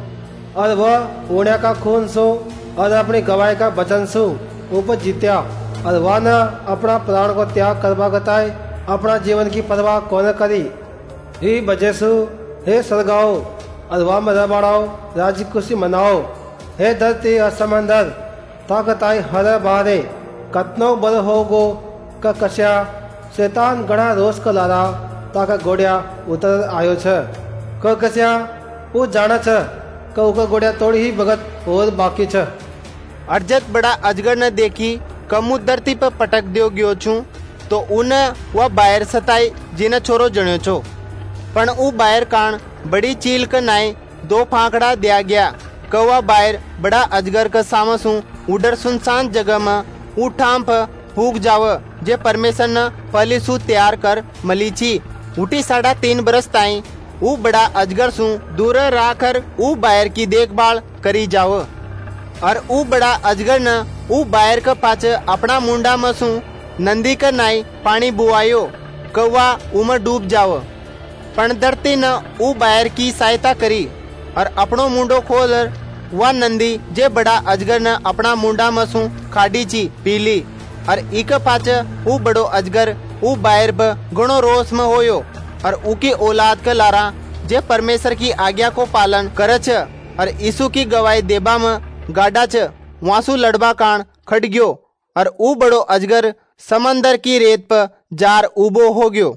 और वह ओण्या का खून सो और अपनी गवाही का वचन सो ऊपर जीत्या और वह न अपना प्राण को त्याग करवा गताए अपना जीवन की परवाह कौन करी ही बजे सु हे सरगाओ और वह मजा बढ़ाओ राज्य खुशी मनाओ हे धरती और समंदर ताकत आई हर बारे कतनो बल होगो का कश्या शैतान गणा रोज का लारा ताका गोड़िया उतर आयो छ क कश्या वो जाना छ क उका गोड़िया तोड़ी ही भगत और बाकी छ अर्जत बड़ा अजगर न देखी कमु धरती पर पटक दियो गयो छू तो उन वह बाहर सताई जिन छोरो जण्यो छो पण ऊ बाहर कान बड़ी चील क नाई 2 फांकड़ा दिया गया क वह बाहर बड़ा अजगर का सामसू उडर सुनसान जगह में ऊ ठाम पर फूक जाव जे परमेश्वर न पहली सु तैयार कर मलीची उठी 3.5 बरस ताई ऊ बड़ा अजगर सु दूर राखर ऊ बाहर की देखभाल करी जाव और ऊ बड़ा अजगर न ऊ बाहर का पाच अपना मुंडा मसू नंदी का नाई पानी बुआयो कौवा उमर डूब जाव पण धरती न ऊ बाहर की सहायता करी और अपनो मुंडो खोल वह नंदी जे बड़ा अजगर न अपना मुंडा मसू खाडी ची पीली और इक पाच ऊ बड़ो अजगर ऊ बाहर ब गुणो रोष में होयो और उकी औलाद का लारा जे परमेश्वर की आज्ञा को पालन करे छ और यीशु की गवाही देबा में गाडा छ वासु लड़बा कान खड़ गयो और ऊ बड़ो अजगर समंदर की रेत पर जार उबो हो गयो।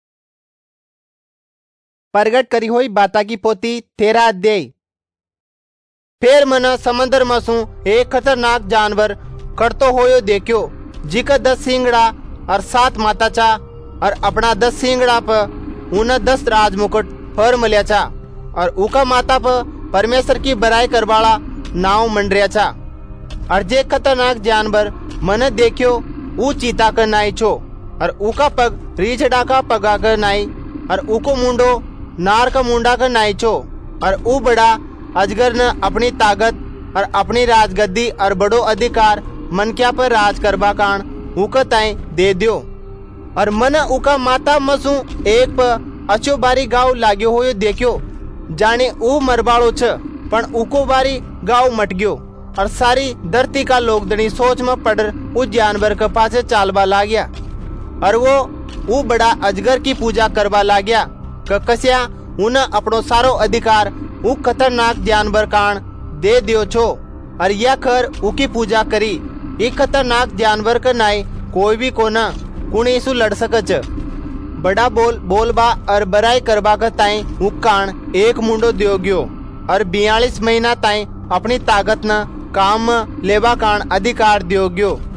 प्रगट करी हुई बाता की पोती 13 अध्याय। फिर मन समंदर मसू एक खतरनाक जानवर करतो होयो देखियो जिका 10 सींगड़ा और 7 माता चा और अपना 10 सींगड़ा पर उन 10 राजमुकुट फर मलिया चा और उका माता पर परमेश्वर की बड़ाई करवाला नाव मंडरिया चा और जे खतरनाक जानवर मन देखियो ऊ चीता का नाई छो और उका पग रीछड़ा का पगा का नाई और उको मुंडो नार का मुंडा का नाई छो और ऊ बड़ा अजगर न अपनी ताकत और अपनी राजगद्दी और बड़ो अधिकार मनक्या पर राज करबा कान उका ताई दे दियो और मन उका माता मसू एक पर अच्छो बारी गाँव लाग्यो हो देखियो जाने ऊ मरबाड़ो छ पण उको बारी गाँव मट गयो और सारी धरती का लोगदनी सोच में पड़ उस जानवर के पास चालबा ला गया और वो बड़ा अजगर की पूजा करवा ला गया कस्या उन अपनो सारो अधिकार ऊ खतरनाक जानवर कान दे दियो छो और या कर उकी पूजा करी ये खतरनाक जानवर का नाई कोई भी कोना कुणी सु लड़ सकच बड़ा बोलबा और बराई करबा का ताई ऊ कान एक मुंडो दियो गयो और 42 महीना ताई अपनी ताकत न काम लेबा कान अधिकार दियो गयो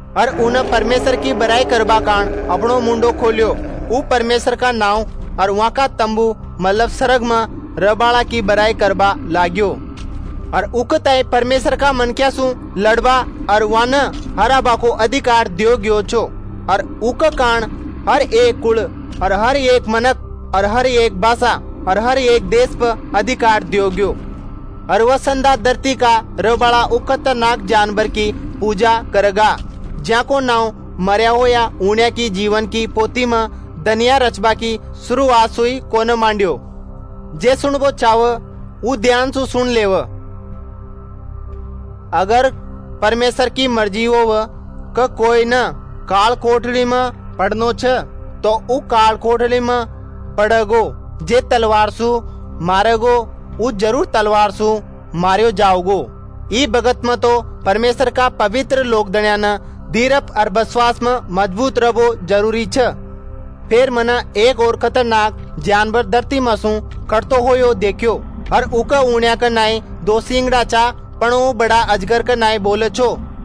और उन परमेश्वर की बड़ाई करबा कान अपनो मुंडो खोलियो। उ परमेश्वर का नाव और वहाँ का तंबू मतलब सरग में रबाड़ा की बड़ाई करबा लाग्यो। और उक तय परमेश्वर का मन क्या सु लड़बा और वन हराबा को अधिकार दियो गयो छो। और उक कान हर एक कुल और हर एक मनक और हर एक भाषा और हर एक देश पर अधिकार दियो गयो। और वह संदा धरती का रबाड़ा उ खतरनाक जानवर की पूजा करेगा, ज्या को नाव मरिया हो या ऊण्या की जीवन की पोती में दनिया रचबा की शुरुआत हुई कोन मांडियो। जे सुनबो चाव उ ध्यान सु सुन लेव। अगर परमेश्वर की मर्जी हो क कोई न काल कोठरी में पड़नो छ तो उ काल कोठरी में पड़गो। जे तलवार सु मारेगो उ जरूर तलवार सु मारियो जाओगो। ई भगत में तो परमेश्वर का पवित्र लोक दण्या न धीरप और विश्वास में मजबूत रहो जरूरी छ। फिर मना एक और खतरनाक जानवर धरती में सु कटतो होयो देखियो। और उक ऊण्या का नाई दो सिंगड़ा चा पण वो बड़ा अजगर का नाई बोले छो।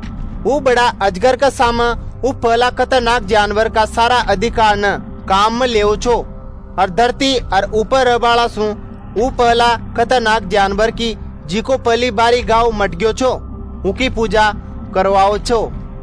वो बड़ा अजगर का सामा वो पहला खतरनाक जानवर का सारा अधिकार न काम में लेओ छो। और धरती और ऊपर रबाड़ा सु वो पहला खतरनाक जानवर की जिको पहली बारी गाँव मट गयो छो उकी पूजा करवाओ छो।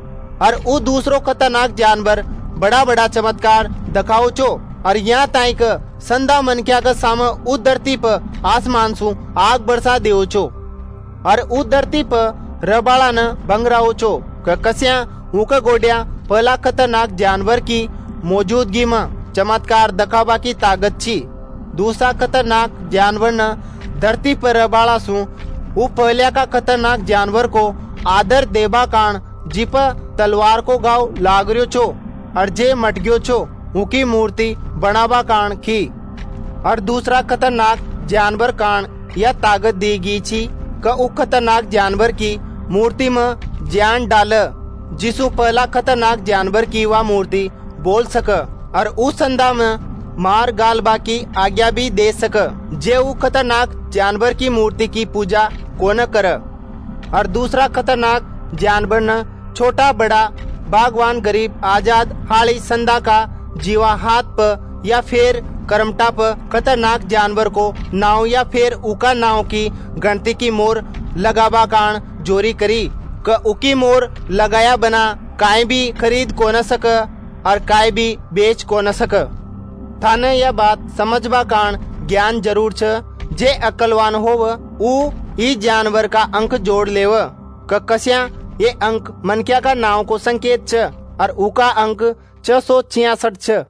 और वो दूसरो खतरनाक जानवर बड़ा बड़ा चमत्कार दिखाओ छो। और यहाँ ताई का संदा मन क्या का सामा उस धरती पर आसमान सु आग बरसा देओ छो। और उस धरती पर रबाड़ा न बंगराओ छो कस्या उका गोडिया पहला खतरनाक जानवर की मौजूदगी में चमत्कार दिखावा की ताकत छी। दूसरा खतरनाक जानवर न धरती पर रबाड़ा सु वो पहले का खतरनाक जानवर को आदर देबा कान जिप तलवार को गाव लागरियो छो। और जे मट गयो छो उकी मूर्ति बनावा कान की। और दूसरा खतरनाक जानवर कान या ताकत दी गई छी का उ खतरनाक जानवर की मूर्ति में जान डाल जिसु पहला खतरनाक जानवर की वह मूर्ति बोल सक और उस संदा में मार गालबा की आज्ञा भी दे सक। जे वो खतरनाक जानवर की मूर्ति की पूजा को न कर। और दूसरा खतरनाक जानवर न छोटा बड़ा बागवान गरीब आजाद हाली संदा का जीवा हाथ पर या फिर करमटा पर खतरनाक जानवर को नाव या फिर उका नाव की गणती की मोर लगाबा कान जोरी करी क उकी मोर लगाया बना काय भी खरीद को न सक और काय भी बेच को न सक। थाने यह बात समझबा कान ज्ञान जरूर छ। जे अकलवान होव उ ई जानवर का अंक जोड़ लेव क कस्या ये अंक मनक्या का नाव को संकेत छ और उका अंक 666 छ।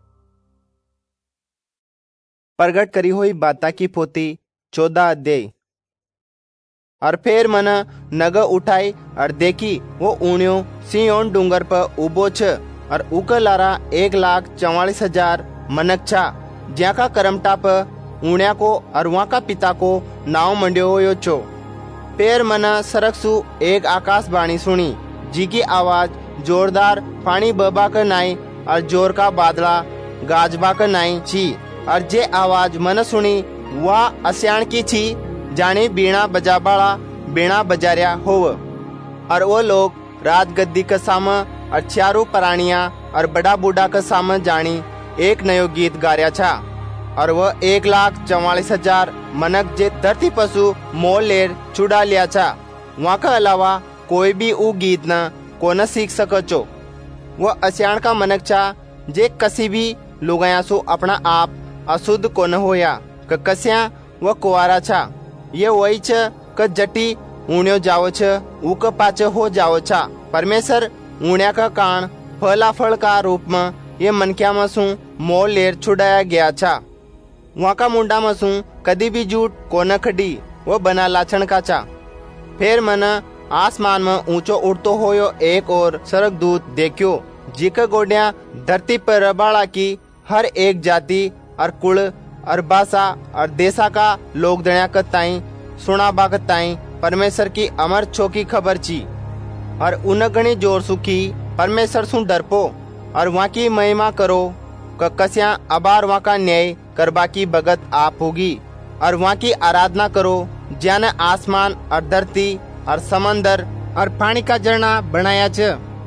प्रगट करी हुई बाता की पोती 14 अध्याय। और फिर मन नग उठाई और देखी वो ऊण्यो सियोन डूंगर पर उबो छ और उक लारा 1,44,000 मनक छा ज्या का करमटा पर ऊण्या को और वहाँ का पिता को नाव मंड्यो होयो छो। फिर मन सरकसु एक आकाशवाणी सुनी जी की आवाज जोरदार पानी बबा का नाई और जोर का बादला गाजबा का नाई छी। और जे आवाज मन सुनी वह अस्याण की छी जाने बीणा बजाबाड़ा बीणा बजारिया होव। और वो लोग रात गद्दी का सामा और चारों प्राणिया और बड़ा बूढ़ा का सामा जानी एक नयो गीत गारिया छा। और वह 1,44,000 मनक जे धरती पशु मोल लेर छुड़ा लिया छा। वहाँ का अलावा कोई भी उ गीत न को न सीख सको। वह अस्याण का मनक छा जे कसी भी लुगाया सु अपना आप अशुद्ध को न होया कस्या वह कुआरा छा। ये वही छ क जटी ऊण्यो जाओ छ उक पाचे हो जाओ छा। परमेश्वर ऊण्या का कान फलाफल का रूप में ये मनक्या मसू मोल लेर छुड़ाया गया छा। वहाँ का मुंडा मसू कदी भी झूठ को न खड़ी वो बना लाछन का छा। फिर मन आसमान में ऊंचो उड़तो होयो एक और सरक दूत देखियो जिक गोडिया धरती पर रबाड़ा की हर एक जाति और कुल और भाषा और देशा का लोग दण्या कताई सुना बाकताई परमेश्वर की अमर छोकी खबर ची। और उन गणी जोर सुखी परमेश्वर सु डरपो और वहाँ की महिमा करो कस्या अबार वहाँ का न्याय करबा की भगत आप होगी। और वहाँ की आराधना करो ज्याने आसमान और धरती और समंदर और पानी का झरना बनाया छ।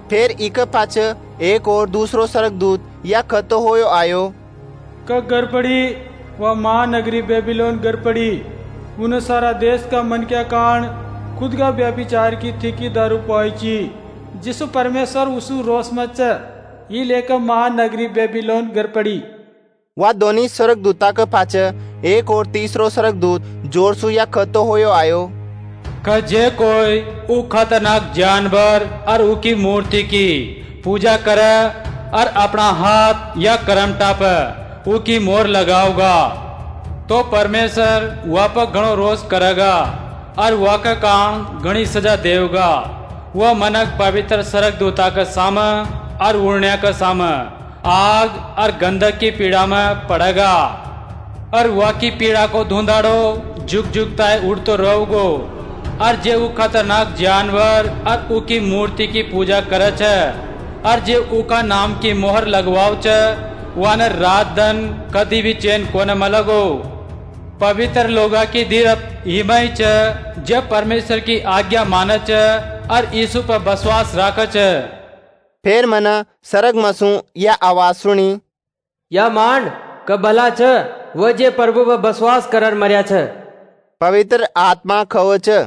फिर इक पाच एक और दूसरो स्वर्गदूत या खतो होयो आयो क गड़पड़ी व महानगरी बेबीलोन गड़पड़ी उन सारा देश का मन क्या कान खुद का व्यभिचार की थी दारू पाई जिसु परमेश्वर उसु रोस मच ये लेकर महानगरी बेबीलोन गड़पड़ी। वह दोनों स्वर्गदूता के पाच एक और तीसरो स्वर्गदूत जोरसु या खतो होयो आयो जे कोई उ खतरनाक जानवर और उकी मूर्ति की पूजा करे और अपना हाथ या करम टाप उकी मोर लगाओगा तो परमेश्वर वह पर घणो रोष करेगा और वह का काम घनी सजा देगा। वह मनक पवित्र स्वर्गदूता के साम और उड़ने के साम आग और गंधक की पीड़ा में पड़ेगा और वह की पीड़ा को धुंधाड़ो जुग जुग तय उड़तो रहोगो और जे उ खतरनाक जानवर और उकी मूर्ति की पूजा करे छे और जे उका नाम की मोहर लगवाओ छे वाने रात दिन कदी भी चैन कोने मलगो। पवित्र लोगा की धीर हिमाई छे जे परमेश्वर की आज्ञा माने छे और यीशु पर विश्वास राखे छे। फिर मना सरग मसू या आवाज सुनी या मान क भला छे वो जे प्रभु पर विश्वास करर मर्या छे। पवित्र आत्मा खवो छे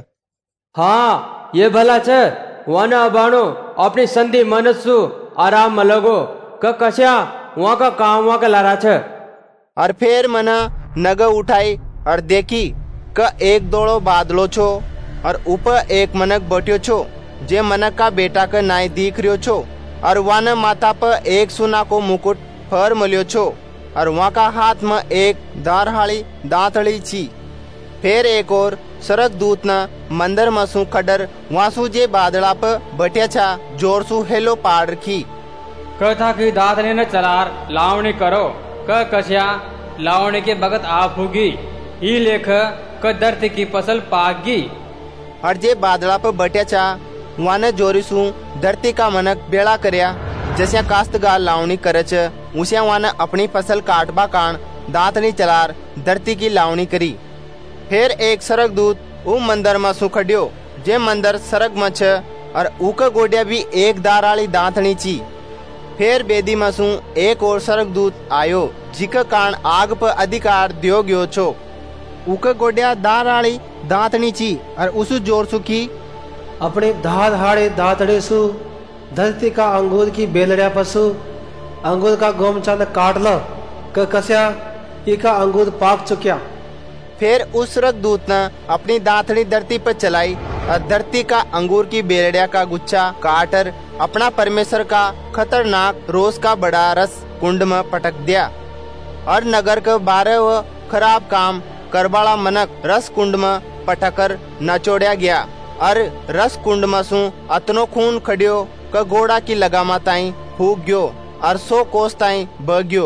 हाँ ये भला छे वाना अबाणो अपनी संधि मनसु आराम में लगो क कश्या वहाँ का काम वहाँ का लारा छे। और फिर मना नग उठाई और देखी क एक दोड़ो बादलो छो और ऊपर एक मनक बैठ्यो छो जे मनक का बेटा का नाई दिख रियो छो और वान माथा पर एक सुना को मुकुट फर मलियो छो और वहाँ का हाथ में एक दारहाड़ी दांतड़ी छी। फिर एक और स्वर्गदूत न मंदिर मसू खडर वासु जे बादला पर बैठ्या छा जोर सु हेलो पाड़ रखी कथा की दातने न चलार लावणी करो क कश्या लावणी के भगत आप होगी ई लेख क धरती की फसल पागी। और जे बादला पर बैठ्या छा वाने जोरी सु धरती का मनक बेड़ा करया जैसे काश्तगार लावणी करे छ उसे वाने अपनी फसल काटबा कान दांतनी चलार धरती की लावणी करी। फिर एक स्वर्गदूत उ मंदिर में सु खड्यो जे मंदिर स्वर्ग में छ और उक गोडिया भी एक दाराली दांतनी छी। फिर बेदी में सु एक और स्वर्गदूत आयो जिक कान आग पर अधिकार दियो गयो छो उक गोडिया दाराली दांतनी छी और उसु जोर सु की अपने धार हाड़े दांतड़े सु धरती का अंगूर की बेलड़िया पशु अंगूर का गोमचा न काट लो क कस्या इका अंगूर पाक चुक्या। फिर उस स्वर्गदूत ने अपनी दांतड़ी धरती पर चलाई और धरती का अंगूर की बेलड़िया का गुच्छा काटर अपना परमेश्वर का खतरनाक रोष का बड़ा रस कुंड में पटक दिया और नगर के 12 खराब काम करबाला मनक रस कुंड में पटकर नचोड़या गया और रस कुंड में सु अतनो खून खड़ियो क घोड़ा की लगामा ताई फूक गयो और 100 कोस ताई बह गयो।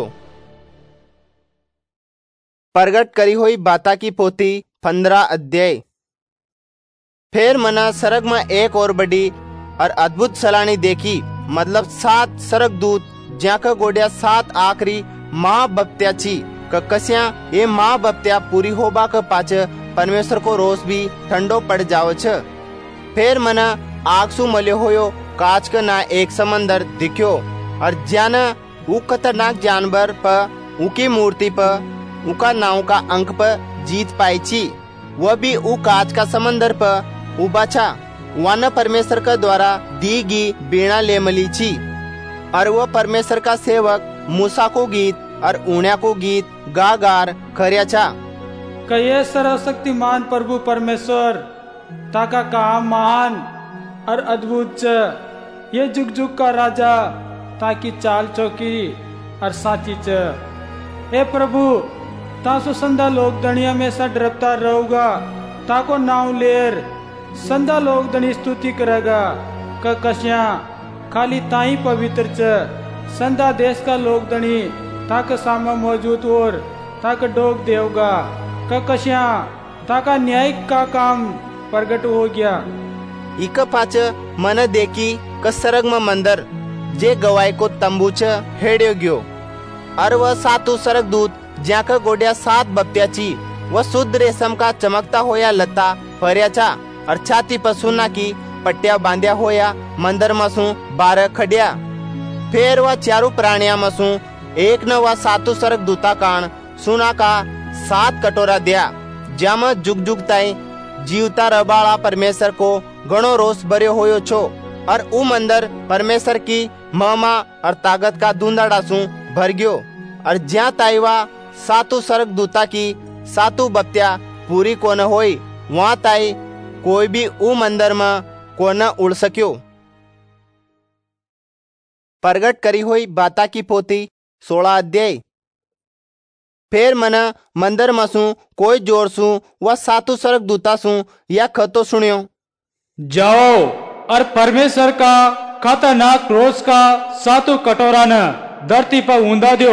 प्रगट करी हुई बाता की पोथी 15 अध्याय। फिर मना सरग में एक और बड़ी और अद्भुत सलानी देखी मतलब 7 स्वर्गदूत ज्याका गोडिया 7 आखरी माँ बप्त्या छी कस्या ये माँ बप्त्या पूरी होबा के पाच परमेश्वर को रोष भी ठंडो पड़ जाओ छ। फिर मना आगसु मल्यो होयो काच का ना एक समंदर दिख्यो और ज्याना उ खतरनाक जानवर पर उकी मूर्ति पर उका नाव का अंक पर जीत पाई छी वह भी उ काच का समंदर पर उबा छा वाना परमेश्वर का द्वारा दी गी बीणा ले मली छी और वह परमेश्वर का सेवक मूसा को गीत और ऊण्या को गीत गा गार खरिया छा कये सर्वशक्तिमान प्रभु परमेश्वर ताका काम महान और अद्भुत छ ये जुग जुग का राजा ताकि चाल चौकी और साची छ। हे प्रभु तासो संदा लोग दनिया में सा डरता रहूगा ताको नाव लेर संदा लोग दनी स्तुति करेगा क कश्या खाली ताई पवित्र छ संदा देश का लोग दनी ताक सामा मौजूद और ताक डोग देवगा क कश्या ताका न्यायिक का काम प्रगट हो गया। इक पाच मन देखी क सरग में मंदिर जे गवाई को तंबू छ हेड्यो गयो और वह 7 स्वर्गदूत ज्याका गोडिया 7 बप्त्या छी वह शुद्ध रेशम का चमकता होया लता फरिया छा और छाती पर सोना की पट्टिया बांध्या होया मंदिर मसू 12 खड्या। फिर वह चारू प्राणिया मसू एक न वह सातु सरक दूता कान सुना का 7 कटोरा दिया, जम जुग जुग ताई जीवता रबाड़ा परमेश्वर को गणो रोष भर्यो होयो छो। और ऊ मंदिर परमेश्वर की महिमा और ताकत का धुंधड़ा सु भर गयो। और ज्या ताईवा सातु सरक दूता की सातु बत्तिया पूरी को न होई, वहां ताई कोई भी ऊ मंदिर में को न उड़ सक्यो। प्रगट करी हुई बाता की पोथी 16 अध्याय। फिर मन मंदिर मसू कोई जोर सु व सातु सरक दूता सु या खतो सुनियो, जाओ और परमेश्वर का खतरनाक रोष का सातु कटोरा न धरती पर ऊंधा दो।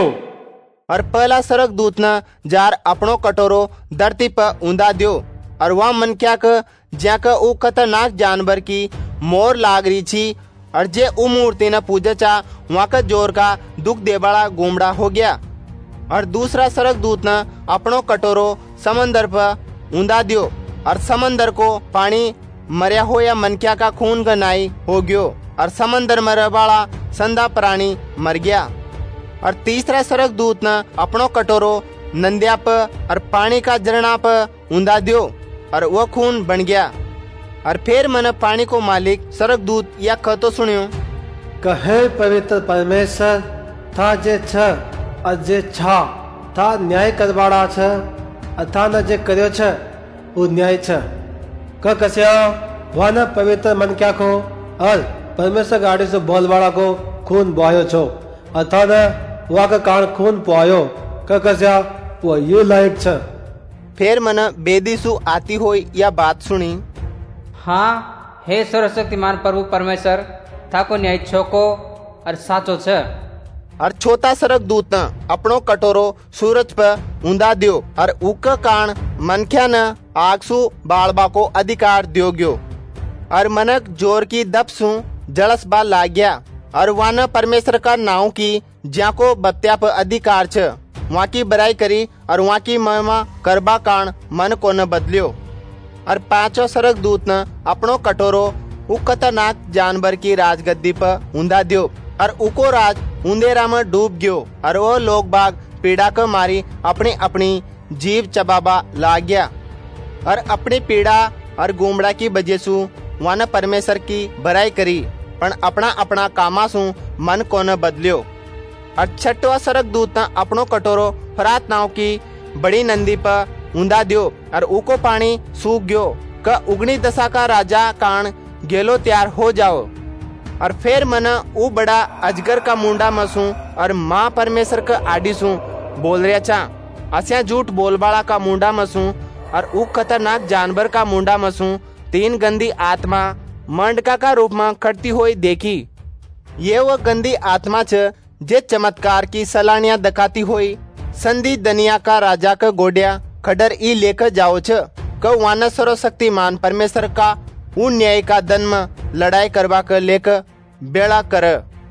और पहला सरक दूत न जार अपनो कटोरो धरती पर ऊंधा दो। और वह मन क्या ज्या ऊ खतरनाक जानवर की मोर लाग रही छी और जे ऊ मूर्ति न पूजा चा वहां का जोर का दुख देवाड़ा गोमड़ा हो गया। और दूसरा सरक दूत न अपनो कटोरो समंदर पर ऊंधा दियो और समंदर को पानी मरिया हो या मनक्या का खून गनाई हो गयो और समंदर में रहवाड़ा संदा प्राणी मर गया। और तीसरा सरक दूत न अपनो कटोरो नंदिया पर और पानी का झरना पर ऊंधा दियो और वह खून बन गया। और फिर मन पानी को मालिक सरक दूत या खतो सुनियो, कहे पवित्र परमेश्वर था जे छ और जे छा था न्याय करवाड़ा छ अथा न जे कर्यो छ वो न्याय छ। कस्या वह न पवित्र मन क्या को और परमेश्वर गाड़ी से बोलवाड़ा को खून बुआयो छो अथा न वह का कान खून पुआयो कस्या वो ये लायक छ। फिर मन बेदी सु आती होई या बात सुनी, हाँ हे सर्वशक्तिमान प्रभु परमेश्वर थाको न्याय छोको और साचो छ। और छोटा सरक दूत न अपनो कटोरो सूरज पर ऊंधा दियो और उका कान मनख्या न आगसु बालबा को अधिकार दियो गयो। और मनक जोर की दप सु जलस बा लाग गया। और वान परमेश्वर का नाव की ज्या को बत्या पर अधिकार छ वहाँ की बराई करी और वहाँ की महिमा करबा कान मन को न बदलियो। और पांचवा सरक दूत न अपनो कटोरो उ खतरनाक जानवर की राजगद्दी पर ऊंधा दियो और उको राज उंधेरा में डूब गयो। और वो लोग बाग पीड़ा को मारी अपनी अपनी जीव चबाबा लाग गया। और अपनी पीड़ा और गुमड़ा की वजह सु वन परमेश्वर की बराई करी पण अपना अपना कामा सु मन को न बदलियो। और छठवा सरक दूत न अपनो कटोरो फरात नाव की बड़ी नंदी पर ऊंधा दियो और उको पानी सूख गयो का उगनी दशा का राजा कान गेलो तैयार हो जाओ। और फिर मन ऊ बड़ा अजगर का मुंडा मसू और माँ परमेश्वर का आडी सू बोल रहा चा अस्या झूठ बोलबाड़ा का मुंडा मसू और ऊ खतरनाक जानवर का मुंडा मसू 3 गंदी आत्मा मंडका का रूप में खड़ती हुई देखी। ये वो गंदी आत्मा छ जे चमत्कार की सलानियां दखाती हुई संधि दुनिया का राजा का गोडिया खडर ई लेकर जाओ छ क वाना सर्वशक्तिमान परमेश्वर का ऊ न्याय का दन में लड़ाई करवा कर लेकर बेड़ा कर।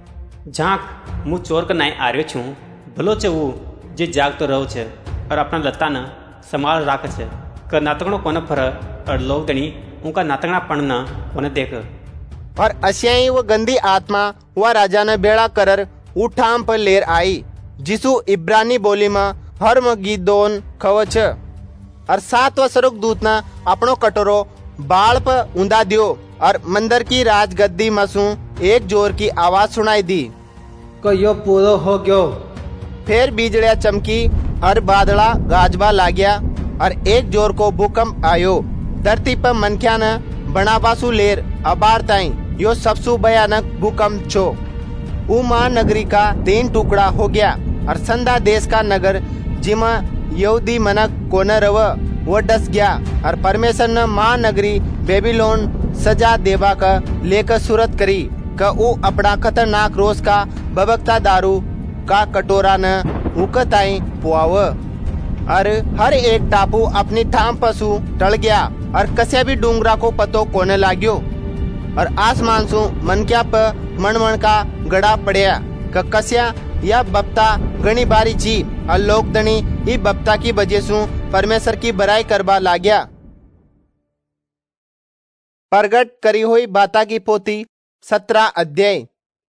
झांक मु चोर का नाय आर्यो छू भलो छे वो जे जाग तो रहो छे और अपना लत्ता न संभाल राख छे क नातगणो कोने फर और लोग दणी उनका नातगणा पण न कोने देख। और अश्याई वो गंदी आत्मा वह राजा ने बेड़ा करर उठाम पर लेर आई जिसु इब्रानी बोली में हर मगीदोन खवच। और 7वां सरक दूत न अपनो कटोरो बाल पर ऊंधा दियो और मंदिर की राजगद्दी मसू एक जोर की आवाज सुनाई दी को यो पूरो हो गयो। फिर बिजलियां चमकी और बादला गाजबा लाग्या और एक जोर को भूकंप आयो। धरती पर मनख्या न बनाबासु लेर अबार ताई यो सबसु भयानक भूकंप छो। ऊ महानगरी का 3 टुकड़ा हो गया और संदा देश का नगर जिमा यहूदी मनक को न रव वो डस गया। और परमेश्वर ने महानगरी बेबीलोन सजा देवा का लेकर सूरत करी का ऊ अपना खतरनाक रोज का बबकता दारू का कटोरा न उकताई पुआव। और हर एक टापू अपनी ठाम पशु टल गया और कस्या भी डूंगरा को पतो कोने लाग्यो। और आसमान सु मनक्या पर मनमन का गड़ा पड़या क कस्या या बप्ता घनी बारी ची और लोग दनी ई बप्ता की वजह सु परमेश्वर की बराई करबा लाग्या। प्रगट करी हुई बाता की पोती 17 अध्याय।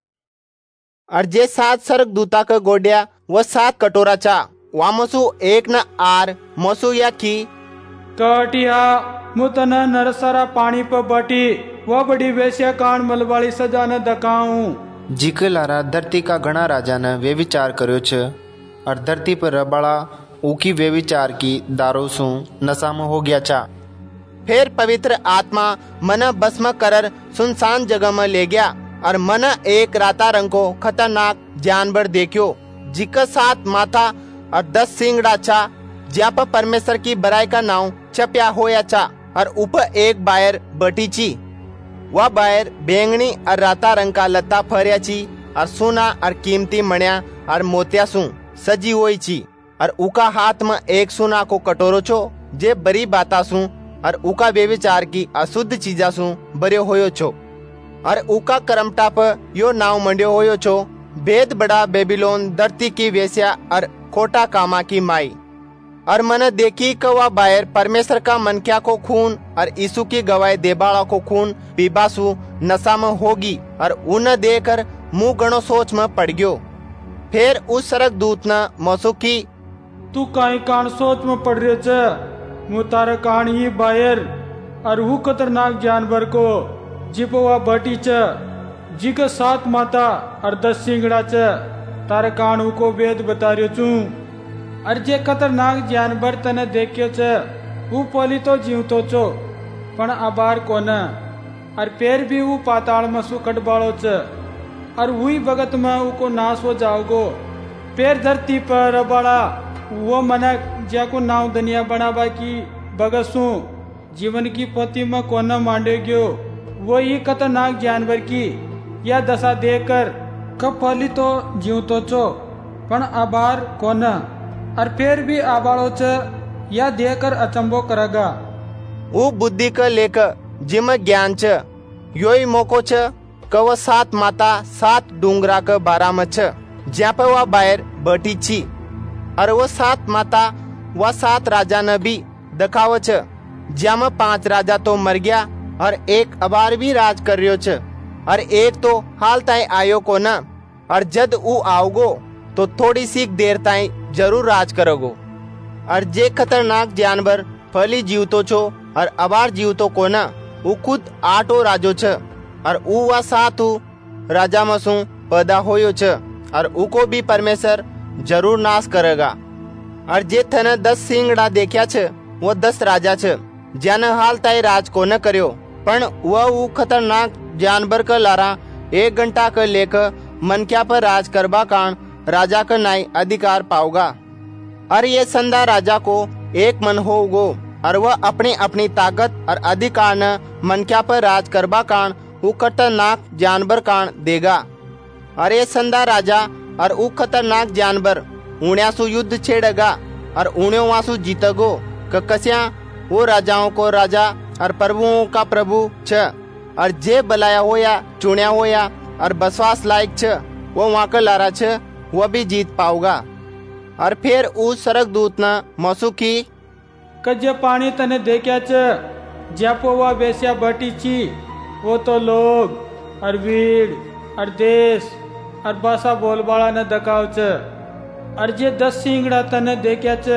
और जे 7 सर्ग दूता का गोड्या व 7 कटोरा चा वामसु एक न आर मसु या की कटिया मुतन नरसरा पानी पर बटी वह बड़ी वेश्या कान मलवाली सजा न दकाऊं। जीक लारा धरती का घना राजा ने वे विचार कर्यो छ और धरती पर रबाड़ा ऊकी वे विचार की दारो सु नशा में हो गया चा। फिर पवित्र आत्मा मन भस्म करर सुनसान जगह में ले गया और मन एक राता रंग को खतरनाक जानवर देखियो जिका 7 माथा और 10 सिंगड़ा चा, ज्या पर परमेश्वर की बड़ाई का नाम छप्या होया चा और ऊपर एक बायर बटी ची। वह बायर बैंगनी और राता रंग का लत्ता फरिया ची और सोना और कीमती मणिया और मोतिया सु सजी हुई ची और उका हाथ में एक सोना को कटोरो छो जे बरी बाता सु और उका बेविचार की अशुद्ध चीजा सु बरियो होयो छो और उका करमटा पर यो नाव मंडियो होयो छो भेद बड़ा बेबीलोन धरती की वेश्या और खोटा कामा की माई। और मन देखी कवा बायर परमेश्वर का मनक्या को खून और यीशु की गवाही देबाड़ा को खून पीबासु नशा में होगी और उन देकर मुंह गणो सोच में पड़ गयो। फिर उस सरक दूत न मसु की तू काई कान सोच में पड़ रहे छ मु तारा कान ही बायर और वो खतरनाक जानवर को जिपवा बटी छ जिक 7 माता और 10 सिंगड़ा छ तारा कान को वेद बता रहे छू। और जे खतरनाक जानवर तने देख्यो छ वो पहली तो जीवतो छो पण आबार कोन और पैर भी वो पाताल में सुकट बाड़ो छ और वही भगत में उको नाश हो जाओगो। पैर धरती पर बड़ा वो मनक ज्याको नाव दुनिया बनावा की बगसू जीवन की पोती में कोन मांडे गयो वो ही खतरनाक जानवर की या दशा देकर कब पहली तो जीवतो छो पण आबार कोन और फिर भी आबाड़ो छ या देकर अचंबो करेगा। वो बुद्धि का लेकर जिम ज्ञान छ योई मोको छ कव 7 माता 7 डूंगरा का बारा में छ ज्या पर वह बायर बटी छी और वो 7 माता व 7 राजा न भी दखाव छ ज्या में 5 राजा तो मर गया और एक अबार भी राज कर रह्यो छ और एक तो हाल ताई आयो को न और जद ऊ आओगो तो थोड़ी सी देर ताई जरूर राज करोगो। और जे खतरनाक जानवर फली जीवतो छो और अबार जीवतो को न ऊ खुद 8 राजो छ और ऊ वा 7 राजा मसू पैदा होयो छ और उको भी परमेश्वर जरूर नाश करेगा। और जे थने 10 सिंगड़ा देखा छ वो 10 राजा छ ज्याने हाल ताई राज को न कर्यो पण वह ऊ खतरनाक जानवर का लारा 1 घंटा का लेकर मनक्या पर राज करबा कान राजा का नाई अधिकार पाओगा। और ये संदा राजा को एक मन होगो और वह अपनी अपनी ताकत और अधिकार न मनक्या पर राज करबा कान वो खतरनाक जानवर कान देगा। और ये संदा राजा और वो खतरनाक जानवर उण्यासु युद्ध छेड़ेगा और उण्यो वासु जीतगो कस्या वो राजाओं को राजा और प्रभुओं का प्रभु छ और जे बलाया होया चुण्या होया और बसवास लायक छ वो वहां का लारा छ वह भी जीत पाओगा। और फिर उस सरक दूत न मसु की कज्जे पानी तने देखा छ ज्यापो वा वेश्या बटी छी वो तो लोग और वीर और देश और भाषा बोलबाड़ा न दकाव छ। और जे 10 सिंगड़ा तने देखा छ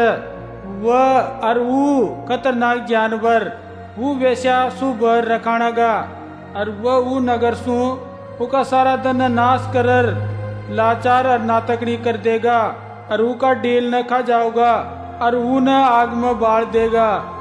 वह और वो खतरनाक जानवर वो वेश्या सु बर रखाणागा और वह वो नगर सु उका सारा धन नाश करर लाचार और नातकड़ी कर देगा और उका डील न खा जाओगा और वो न आग में बाढ़ देगा।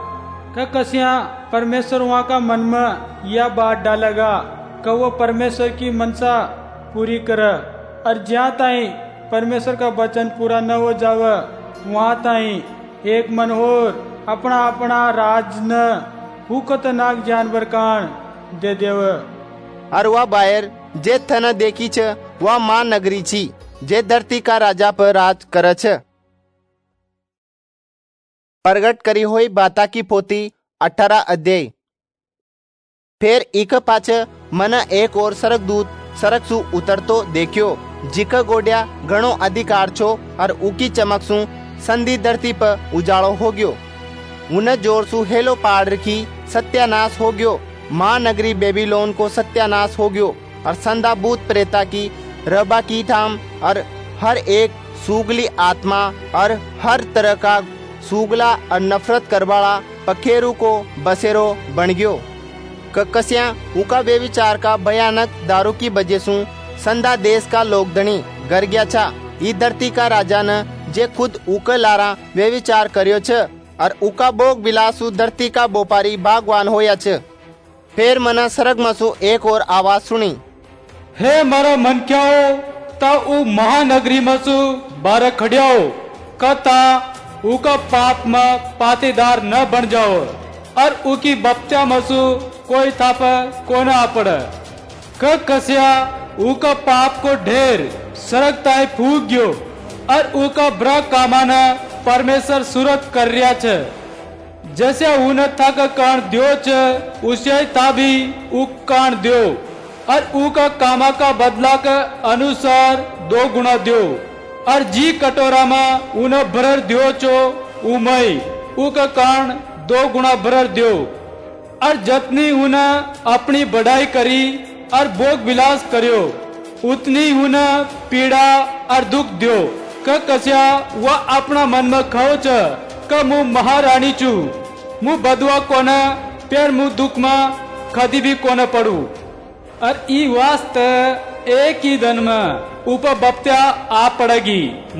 कसिया परमेश्वर वहाँ का मन में यह बात डालेगा कि वो परमेश्वर की मनसा पूरी करे और जहाँ ताई परमेश्वर का वचन पूरा न हो जावे वहाँ ताई एक मन हो अपना अपना राज न वो खतरनाक जानवर कान दे देवे। और वह बायर जे थन देखी छ वह मां नगरी छी जे धरती का राजा पर राज करे छ। प्रगट करी हुई बाता की पोती 18 अध्याय। फिर इक पाछे मन एक और सरक दूत सरक सु उतरतो देखियो जिका गोड्या घणो अधिकार छो और उकी चमक सु संधि धरती पर उजाड़ो हो गयो। उन जोर सु हेलो पाड़ रखी सत्यानाश हो गयो महानगरी बेबीलोन को सत्यानाश हो गयो और संधा भूत प्रेता की रबा की ठाम और हर एक सूगली आत्मा और हर तरह का सूगला और नफरत करवाड़ा पखेरु को बसेरो बन गयो। कस्या उका बेविचार का भयानक दारू की वजह सु संधा देश का लोकधनी गर गया छा। ई धरती का राजा न जे खुद उक लारा बेविचार कर्यो छ और उका भोग विलासु धरती का बोपारी भागवान होया छ। फिर मना सरग मसु एक और आवाज सुनी, हे मारा मन क्या हो ता उ महानगरी मसु बार खड़ियाओ कता उका पाप में पातेदार न बन जाओ और उकी बप्त्या मसु कोई थाप को न आपड़ कस्या उका पाप को ढेर सरकताए फूक गयो और उका ब्र कामाना परमेश्वर सुरत कर रिया छ। जैसे उन था का कान दियो छ उसे था भी उक कान दियो और उका कामा का बदला का अनुसार 2 गुना दियो और जी कटोरा में उन भरर दियो चो उमई उका कान 2 गुना भरर दियो और जतनी उन अपनी बढ़ाई करी और भोग विलास करियो उतनी उन पीड़ा और दुख दियो कस्या वह अपना मन में खाओ छ क मु महारानी चू मु बदवा कोना पेर मु दुख में कदी भी कोना पड़ू और ई वास्ते एक ही दिन में ऊपर बप्त्या आ पड़ेगी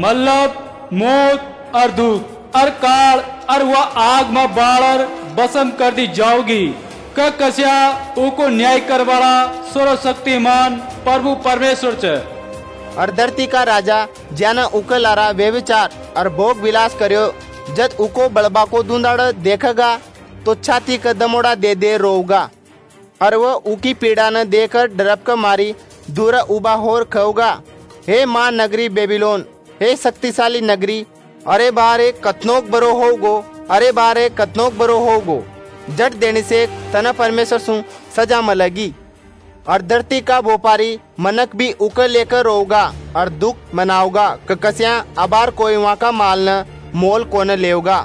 मतलब मौत और दुख और काल और वह आग में बाढ़ बसम कर दी जाओगी कस्या उको न्याय करवाड़ा सर्वशक्तिमान प्रभु परमेश्वर छ। और धरती का राजा ज्याना उकलारा व्यविचार और भोग विलास करियो जद उको बड़बा को धुंधाड़ देखेगा तो छाती का दमोड़ा दे रोगा और वह उकी पीड़ा न देकर डरप का मारी दूर उबा होर खोगा। हे मां नगरी बेबीलोन, हे शक्तिशाली नगरी, अरे बारे कतनोक बरो होगो, अरे बारे कतनोक बरो होगो। जट देने से तना परमेश्वर सु सजा मलगी और धरती का व्यापारी मनक भी उकर लेकर रोगा और दुख मनाओगा कस्या अबार कोई वहाँ का माल न मोल को न लेगा।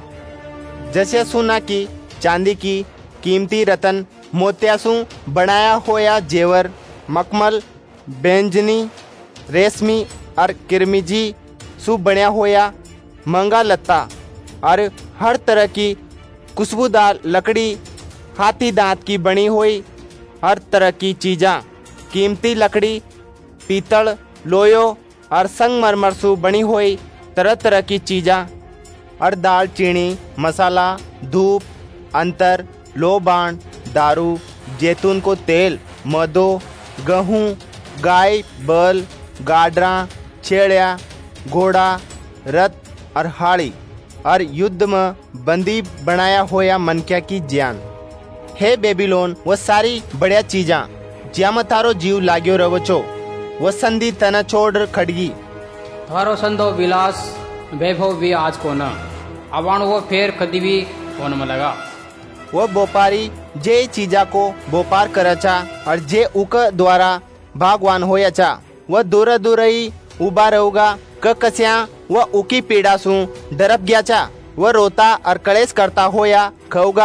जैसे सोना की चांदी की कीमती रतन मोत्यासु बनाया होया जेवर मखमल बैंजनी रेशमी और किरमिजी सु बनया होया मंगा लत्ता और हर तरह की खुशबूदार लकड़ी हाथी दांत की बनी हुई हर तरह की चीज़ा कीमती लकड़ी पीतल लोयो और संगमरमर सु बनी हुई तरह तरह की चीज़ा और दाल चीनी मसाला धूप अंतर लोबान दारू जैतून को तेल मदो गेहूँ गाय बैल गाडरा छेड़िया घोड़ा रथ और हाड़ी और युद्ध में बंदी बनाया होया मनक्या की जान। हे बेबीलोन वो सारी बढ़िया चीजा ज्या में थारो जीव लाग्यो रवचो वो संधि तना छोड़ खड़गी थारो संधो विलास वैभव भी आज को न अवाण वो फेर कदी भी होने में लगा। वो व्यापारी जे चीजा को व्यापार करचा और जे उक द्वारा भागवान होया चा वह दूर दूर ही उबा रहोगा कस्या वह उकी पीड़ा सु डरप गया चा वह रोता और कलेश करता होया खोगा।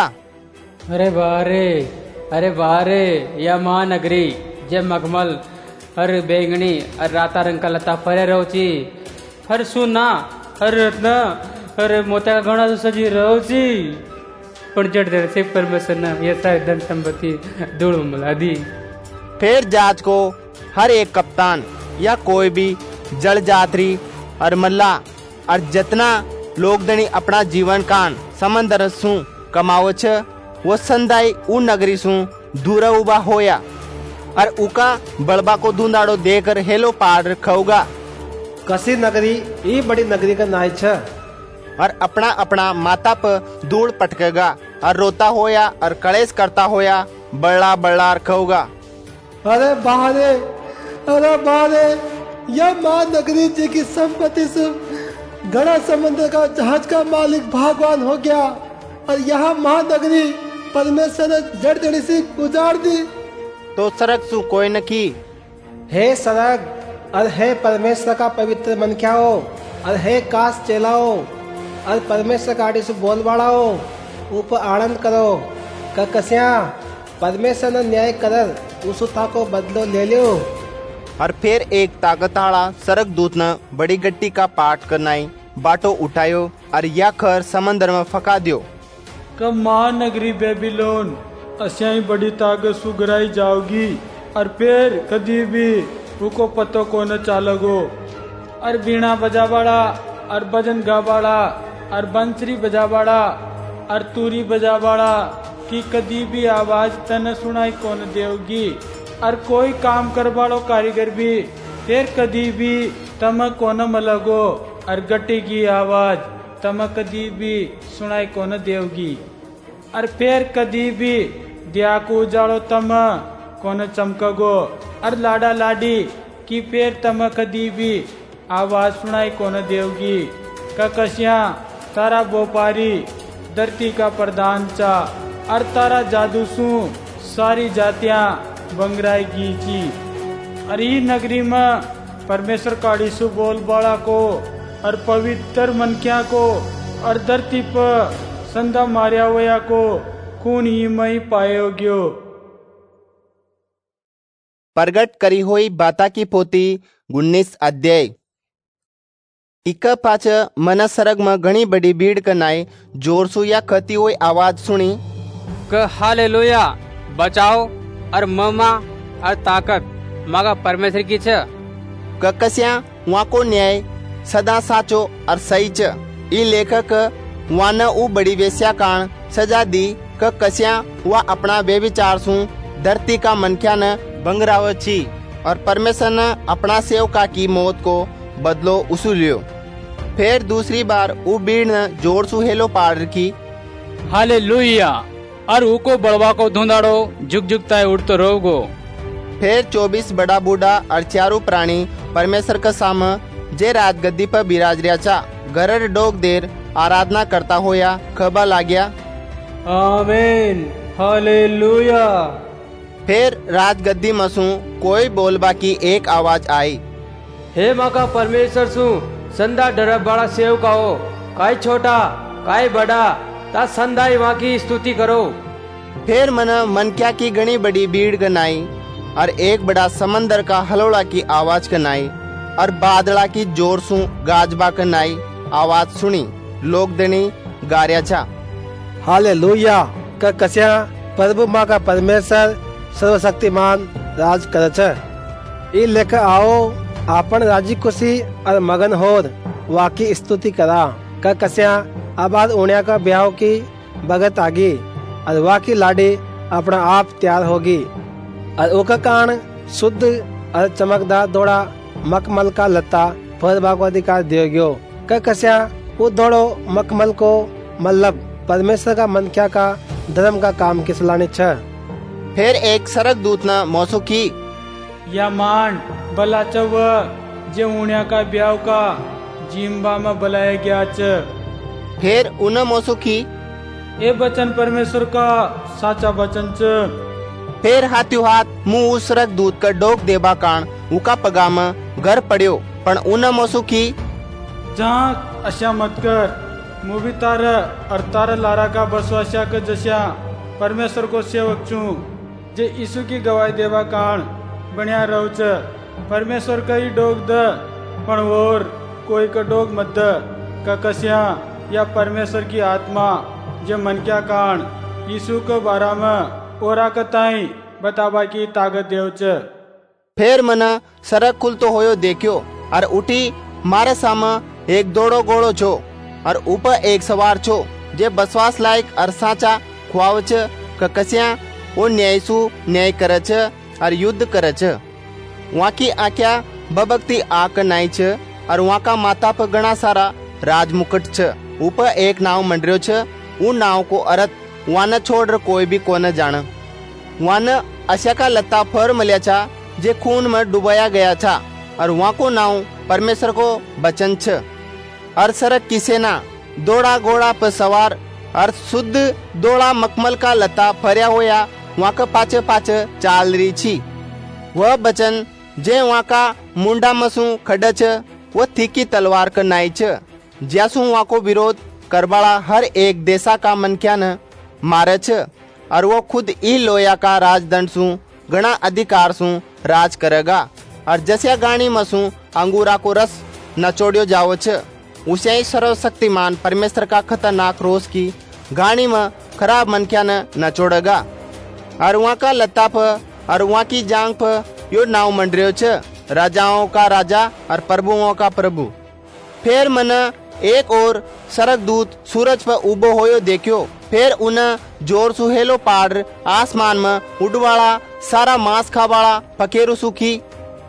अरे बारे या महानगरी जे मखमल हर बैंगनी और राता रंग का लता फरे रोची हर सुना हर रत्न हर मोत्या का घड़ा सजी रोची पर जड़ देर से परमेश्वर ने ये सारी धन संपत्ति धूल में मिला दी। फिर जांच को हर एक कप्तान या कोई भी जल जात्री और मल्ला और जितना लोगदनी अपना जीवन कान समंदर सु कमाओ छ वो संदाई उ नगरी सु दूर उबा होया और उका बड़बा को धुंधाड़ो देकर हेलो पार खोगा। कसी नगरी ई बड़ी नगरी का नाय छ और अपना अपना माता पर धूल पटकेगा और रोता होया और कलेश करता होया बड़ा बड़ा खोगा। अरे बारे यह महानगरी जी की संपत्ति से घड़ा समुद्र का जहाज का मालिक भगवान हो गया और यहाँ महानगरी परमेश्वर ने जड़ जड़ी से उजाड़ दी। तो सड़क सु कोई न की हे सड़क और हे परमेश्वर का पवित्र मन क्या हो और हे काश चेलाओ और परमेश्वर का आड़ी से बोल बाड़ाओ ऊपर आनंद करो कस्या परमेश्वर ने न्याय करर उसुता को बदलो ले लियो। और फिर एक ताकताड़ा सरक दूत न बड़ी गट्टी का पाठ करनाई बाटो उठायो और या खर समंदर में फका दियो। कब महानगरी बेबीलोन अस्याई बड़ी ताकत सुगराई जाओगी और फिर कभी भी उको पतो को न चालगो। और बीणा बजावाड़ा और भजन गावाड़ा और बंसरी बजावाड़ा और तूरी बजावाड़ा की कदी भी आवाज तन सुनाई कौन देवगी। और कोई काम करवाड़ो कारीगर भी फिर कदी भी तम कौन मलगो। और गट्टी की आवाज तम कदी भी सुनाई कौन देवगी। और फिर कदी भी दिया को उजाड़ो तम कौन चमकगो। और लाडा लाडी की फिर तम कदी भी आवाज सुनाई कौन देवगी। ककसिया तारा बोपारी धरती का प्रधान चा और तारा जादू सू सारी जातियां बंगराएगी जी। और ई नगरी में परमेश्वर काड़ी सु बोल बाड़ा को और पवित्र मनक्या को और धरती पर संदा मारिया हुआ को खून ही मई पायो गयो। प्रगट करी हुई बाता की पोती 19 अध्याय। इक पाच मन सरग में घनी बड़ी भीड़ कनाई जोर सु या खती हुई आवाज सुनी क हालेलुया बचाओ और ममा और ताकत मागा परमेश्वर की छ। ककस्या वहाँ को न्याय सदा साचो और सही च। ई लेखक वहाँ न उ बड़ी वेश्या कान सजा दी ककस्या वह अपना बेविचार सु धरती का मनख्या न बंगराव छी और परमेश्वर न अपना सेवका की मौत को बदलो उसूलियो। फिर दूसरी बार उ भीड़ न जोर सु हेलो पाड़ रखी हालेलुया और उको बड़वा को धुंधाड़ो जुग जुगता उड़तो रहोगो। फिर 24 बड़ा बूढ़ा और चारों प्राणी परमेश्वर का साम जे राज गद्दी पर बिराज रिया चा गरर डोग देर आराधना करता होया खबा लाग्या आमीन हालेलुया। फिर राज गद्दी मसू कोई बोलबा की एक आवाज आई हे माँ का परमेश्वर सु संदा डर बड़ा सेव का हो काय छोटा काय बड़ा ता संदाई वहाँ की स्तुति करो। फिर मन क्या की घनी बड़ी भीड़ गनाई और एक बड़ा समंदर का हलोड़ा की आवाज कनाई और बादला की जोर सु गाजबा कनाई आवाज सुनी लोग दनी गारिया चा हालेलुया का कस्या प्रभु माँ का परमेश्वर सर्वशक्तिमान राज करच। ई लेकर आओ आपन राजी खुशी और मगन होर वाकी स्तुति करा का कस्या आबाद उण्या का ब्याह की बगत आगी और वाकी लाडी अपना आप तैयार होगी और ओका कान शुद्ध और चमकदार दौड़ा मखमल का लत्ता फरबा को अधिकार दियो का कस्या वो दौड़ो मखमल को मतलब परमेश्वर का मनख्या का धर्म का काम की सलानी छ। फिर एक सरक दूत न मौसू की या मान भला चव जे उण्या का ब्याह का जिम्बा में बुलाया गया च। फिर उन मौसू की ए बचन परमेश्वर का साचा बचन च। फिर हाथों हाथ मुंह उस सरक दूत का डोक देबा कान उका पगाम घर पड़ियो पण उन मौसू की जहाँ अशा मत कर मुभी तार और तार लारा का बसवास्या का जस्या परमेश्वर को सेवक चू जे यीशु की गवाही देवा कान बढ़िया रहो च। परमेश्वर का ही डोग द पण और कोई का डोग मत द का कस्या या परमेश्वर की आत्मा जे मन क्या कान यीशु के बारा में ओरा कताई बताबा की ताकत देव च। फिर मन सरक खुल तो होयो देखियो और उठी मारे सामा एक दौड़ो गोड़ो छो और ऊपर एक सवार छो जे बसवास लायक और साचा खुआवच ककस्या वो न्यायसु न्याय करच और युद्ध करच। वहाँ की आख्या बबकती आक नाई छ और वहाँ का माथा पर घना सारा राजमुकुट छ। ऊपर एक नाव मंडरियो छ उ नाव को अर्थ वहाँ न छोड़ कोई भी को न जान। वहाँ न अशा का लत्ता फर मलिया छा जे खून में डुबाया गया था और वहाँ को नाव परमेश्वर को बचन छ। और सरक की सेना दौड़ा घोड़ा पर सवार और शुद्ध दौड़ा मखमल का लता फरिया होया वहाँ का पाचे पाचे चाल रही छी। वह बचन जे वहाँ का मुंडा मसू खडच वह थीकी तलवार का नाई छ ज्यासु वहाँ को विरोध करबाड़ा हर एक देशा का मनख्या न मारे छ और वो खुद ई लोया का राजदंड सु घना अधिकार सु राज करेगा। और जैसे गाणी में सु अंगूरा को रस नचोड़ियो जाओ छ, उसे ही सर्वशक्तिमान परमेश्वर का खतरनाक रोष की गाणी में खराब मनख्या न नचोड़ेगा। और वहाँ का लत्ता पर और वहाँ की जांग पर यो नाव मंडरियो छ, राजाओं का राजा और प्रभुओं का प्रभु। फिर मन एक और सरक दूत सूरज पर उबो होयो देखियो। फिर उन जोर सुहेलो पाड़ आसमान में उड़वाड़ा सारा मांस खावाड़ा फकेरू सुखी,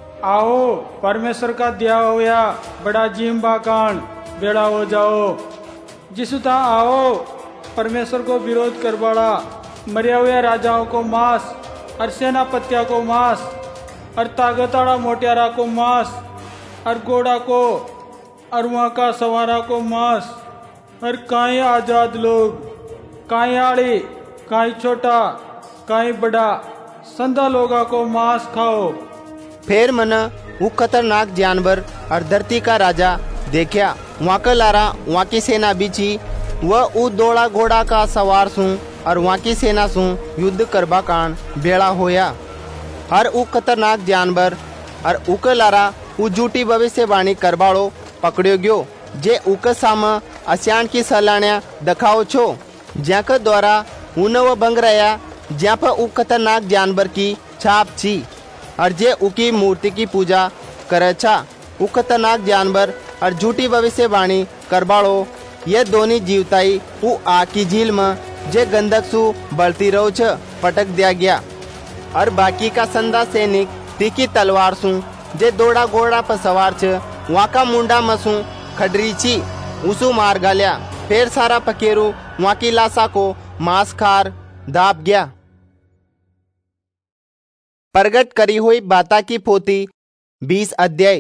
आओ परमेश्वर का दिया होया बड़ा जिम्बा कांड बेड़ा हो जाओ। जिसुता आओ परमेश्वर को विरोध करवाड़ा, मरिया हुआ राजाओं को मांस और सेनापतिया को मांस और ताकतवाड़ा मोटियारा को मांस और घोड़ा को और वहाँ का सवारा को मांस और काई आजाद लोग, काई आड़ी, काई छोटा, काई बड़ा, संधा लोगा को मांस खाओ। फिर मन वो खतरनाक जानवर और धरती का राजा देखा। वहाँ का लारा वहाँ की सेना बिछी, वह उ दौड़ा घोड़ा का सवार सू और वहाँ की सेना सू युद्ध करबा कान बेड़ा होया। और उ खतरनाक जानवर और उक लारा उ झूठी भविष्यवाणी करबाड़ो पकड़ियो गयो, जे उक साम असियान की सलाण्या दखाओ छो, ज्या के द्वारा उन वो बंग रहा ज्या पर उ खतरनाक जानवर की छाप छी और जे उकी मूर्ति की पूजा करे छा। उ खतरनाक जानवर और झूठी भविष्यवाणी करबाड़ो ये दोनों जीवताई उ आग की झील में जे गंधक सु बढ़ती रहो छ पटक दिया गया। और बाकी का संधा सैनिक तीखी तलवार सु जे दौड़ा घोड़ा पर सवार छ वहाँ का मुंडा मसू खडरी छी उसु मार गालिया। फिर सारा पकेरू वहाँ की लाशा को मांस खार दाब गया। प्रगट करी हुई बाता की पोथी 20 अध्याय।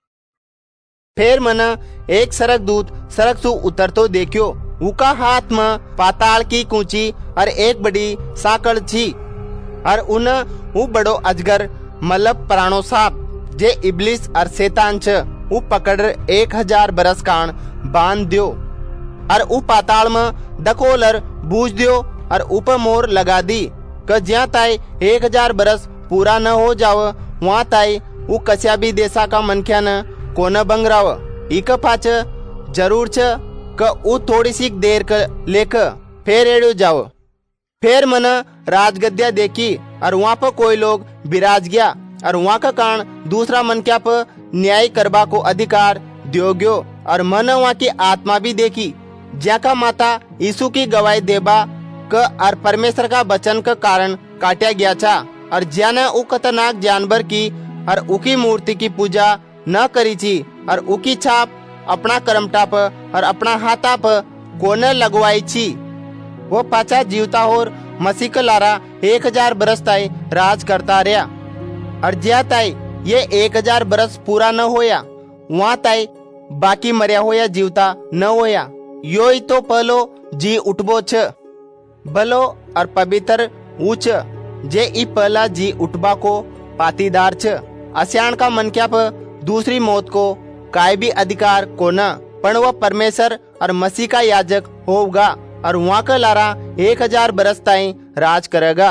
फिर मन एक सरक दूत सरक सु उतरतो देखियो, उका हाथ में पाताल की कूची और एक बड़ी साकड़ छी और उन उ बड़ो अजगर मतलब प्राणो साप जे इब्लिस और शैतान छ उ पकड़ 1000 बरस कान बांध दियो और उ पाताल में दकोलर बूझ दियो और ऊपर मोर लगा दी क ज्या ताई 1000 बरस पूरा न हो जाव वहाँ ताई उ कस्या भी देशा का मनख्या न कोन बंगराव। इक पाच जरूर छ क उ थोड़ी सी देर क लेक फिर एड़ो जाओ। फिर मन राजगद्या देखी और वहाँ पर कोई लोग विराज गया और वहाँ का कारण दूसरा मनख्या पर न्याय करबा को अधिकार दियो गयो। और मन वहाँ की आत्मा भी देखी ज्या का माता यीशु की गवाही देबा क और परमेश्वर का वचन का कारण काटा गया था और ज्या ने उ खतरनाक जानवर की और उकी मूर्ति की पूजा न करी थी और उकी छाप अपना करमटा पर और अपना हाथा पर कोने लगवाई थी। वो पाचा जीवता और मसीह का लारा 1000 बरस ताई राज करता रहा और ज्या ताई ये 1000 बरस पूरा न होया वहाँ ताई बाकी मरिया होया जीवता न होया। यो ही तो पहलो जी उठबो छ भलो और पवित्र ऊंच जे ई पहला जी उठबा को पातीदार छ। असियान का मनक्या पर दूसरी मौत को काय भी अधिकार को न, पण वह परमेश्वर और मसीह का याजक होगा और वहाँ का लारा 1000 बरस ताई राज करेगा।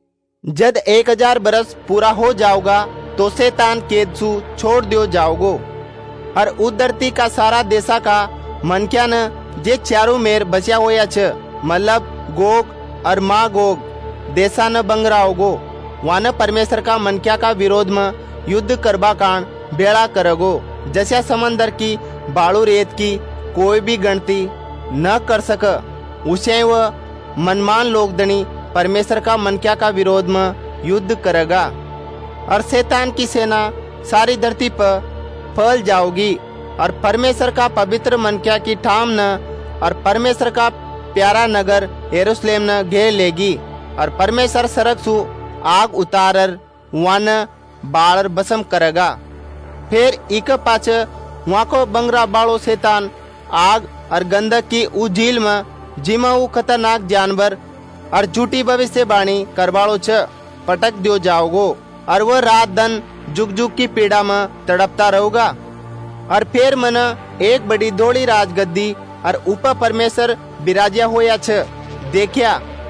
जब 1000 बरस पूरा हो जाओगा तो शैतान केदसु छोड़ दियो जाओगो और उस धरती का सारा देशा का मनक्या न जे चारों मेर बचा होया छ मतलब गोग और मागोग देशा न बंगराओगो। वहाँ न परमेश्वर का मनक्या का विरोध में युद्ध करबा कान बेड़ा करेगो। जैसा समंदर की बालू रेत की कोई भी गणती न कर सक उसे वह मनमान लोग दनी परमेश्वर का मनक्या का विरोध में युद्ध करेगा और शैतान की सेना सारी धरती पर फैल जाओगी और परमेश्वर का पवित्र मनक्या की ठाम न और परमेश्वर का प्यारा नगर यरूशलेम न घेर लेगी और परमेश्वर सड़क सु आग उतारर वन बाड़ बसम करेगा। फिर इक पाच वहाँ को बंगरा बाड़ो शैतान आग और गंधक की उ झील में जिमा उ खतरनाक जानवर और झूठी भविष्यवाणी करवाड़ो छ पटक दियो जाओगो और वह रात दिन जुग जुग की पीड़ा में तड़पता रहोगा। और फिर मन एक बड़ी दौड़ी राजगद्दी और ऊपर परमेश्वर विराजिया होया छ देखिया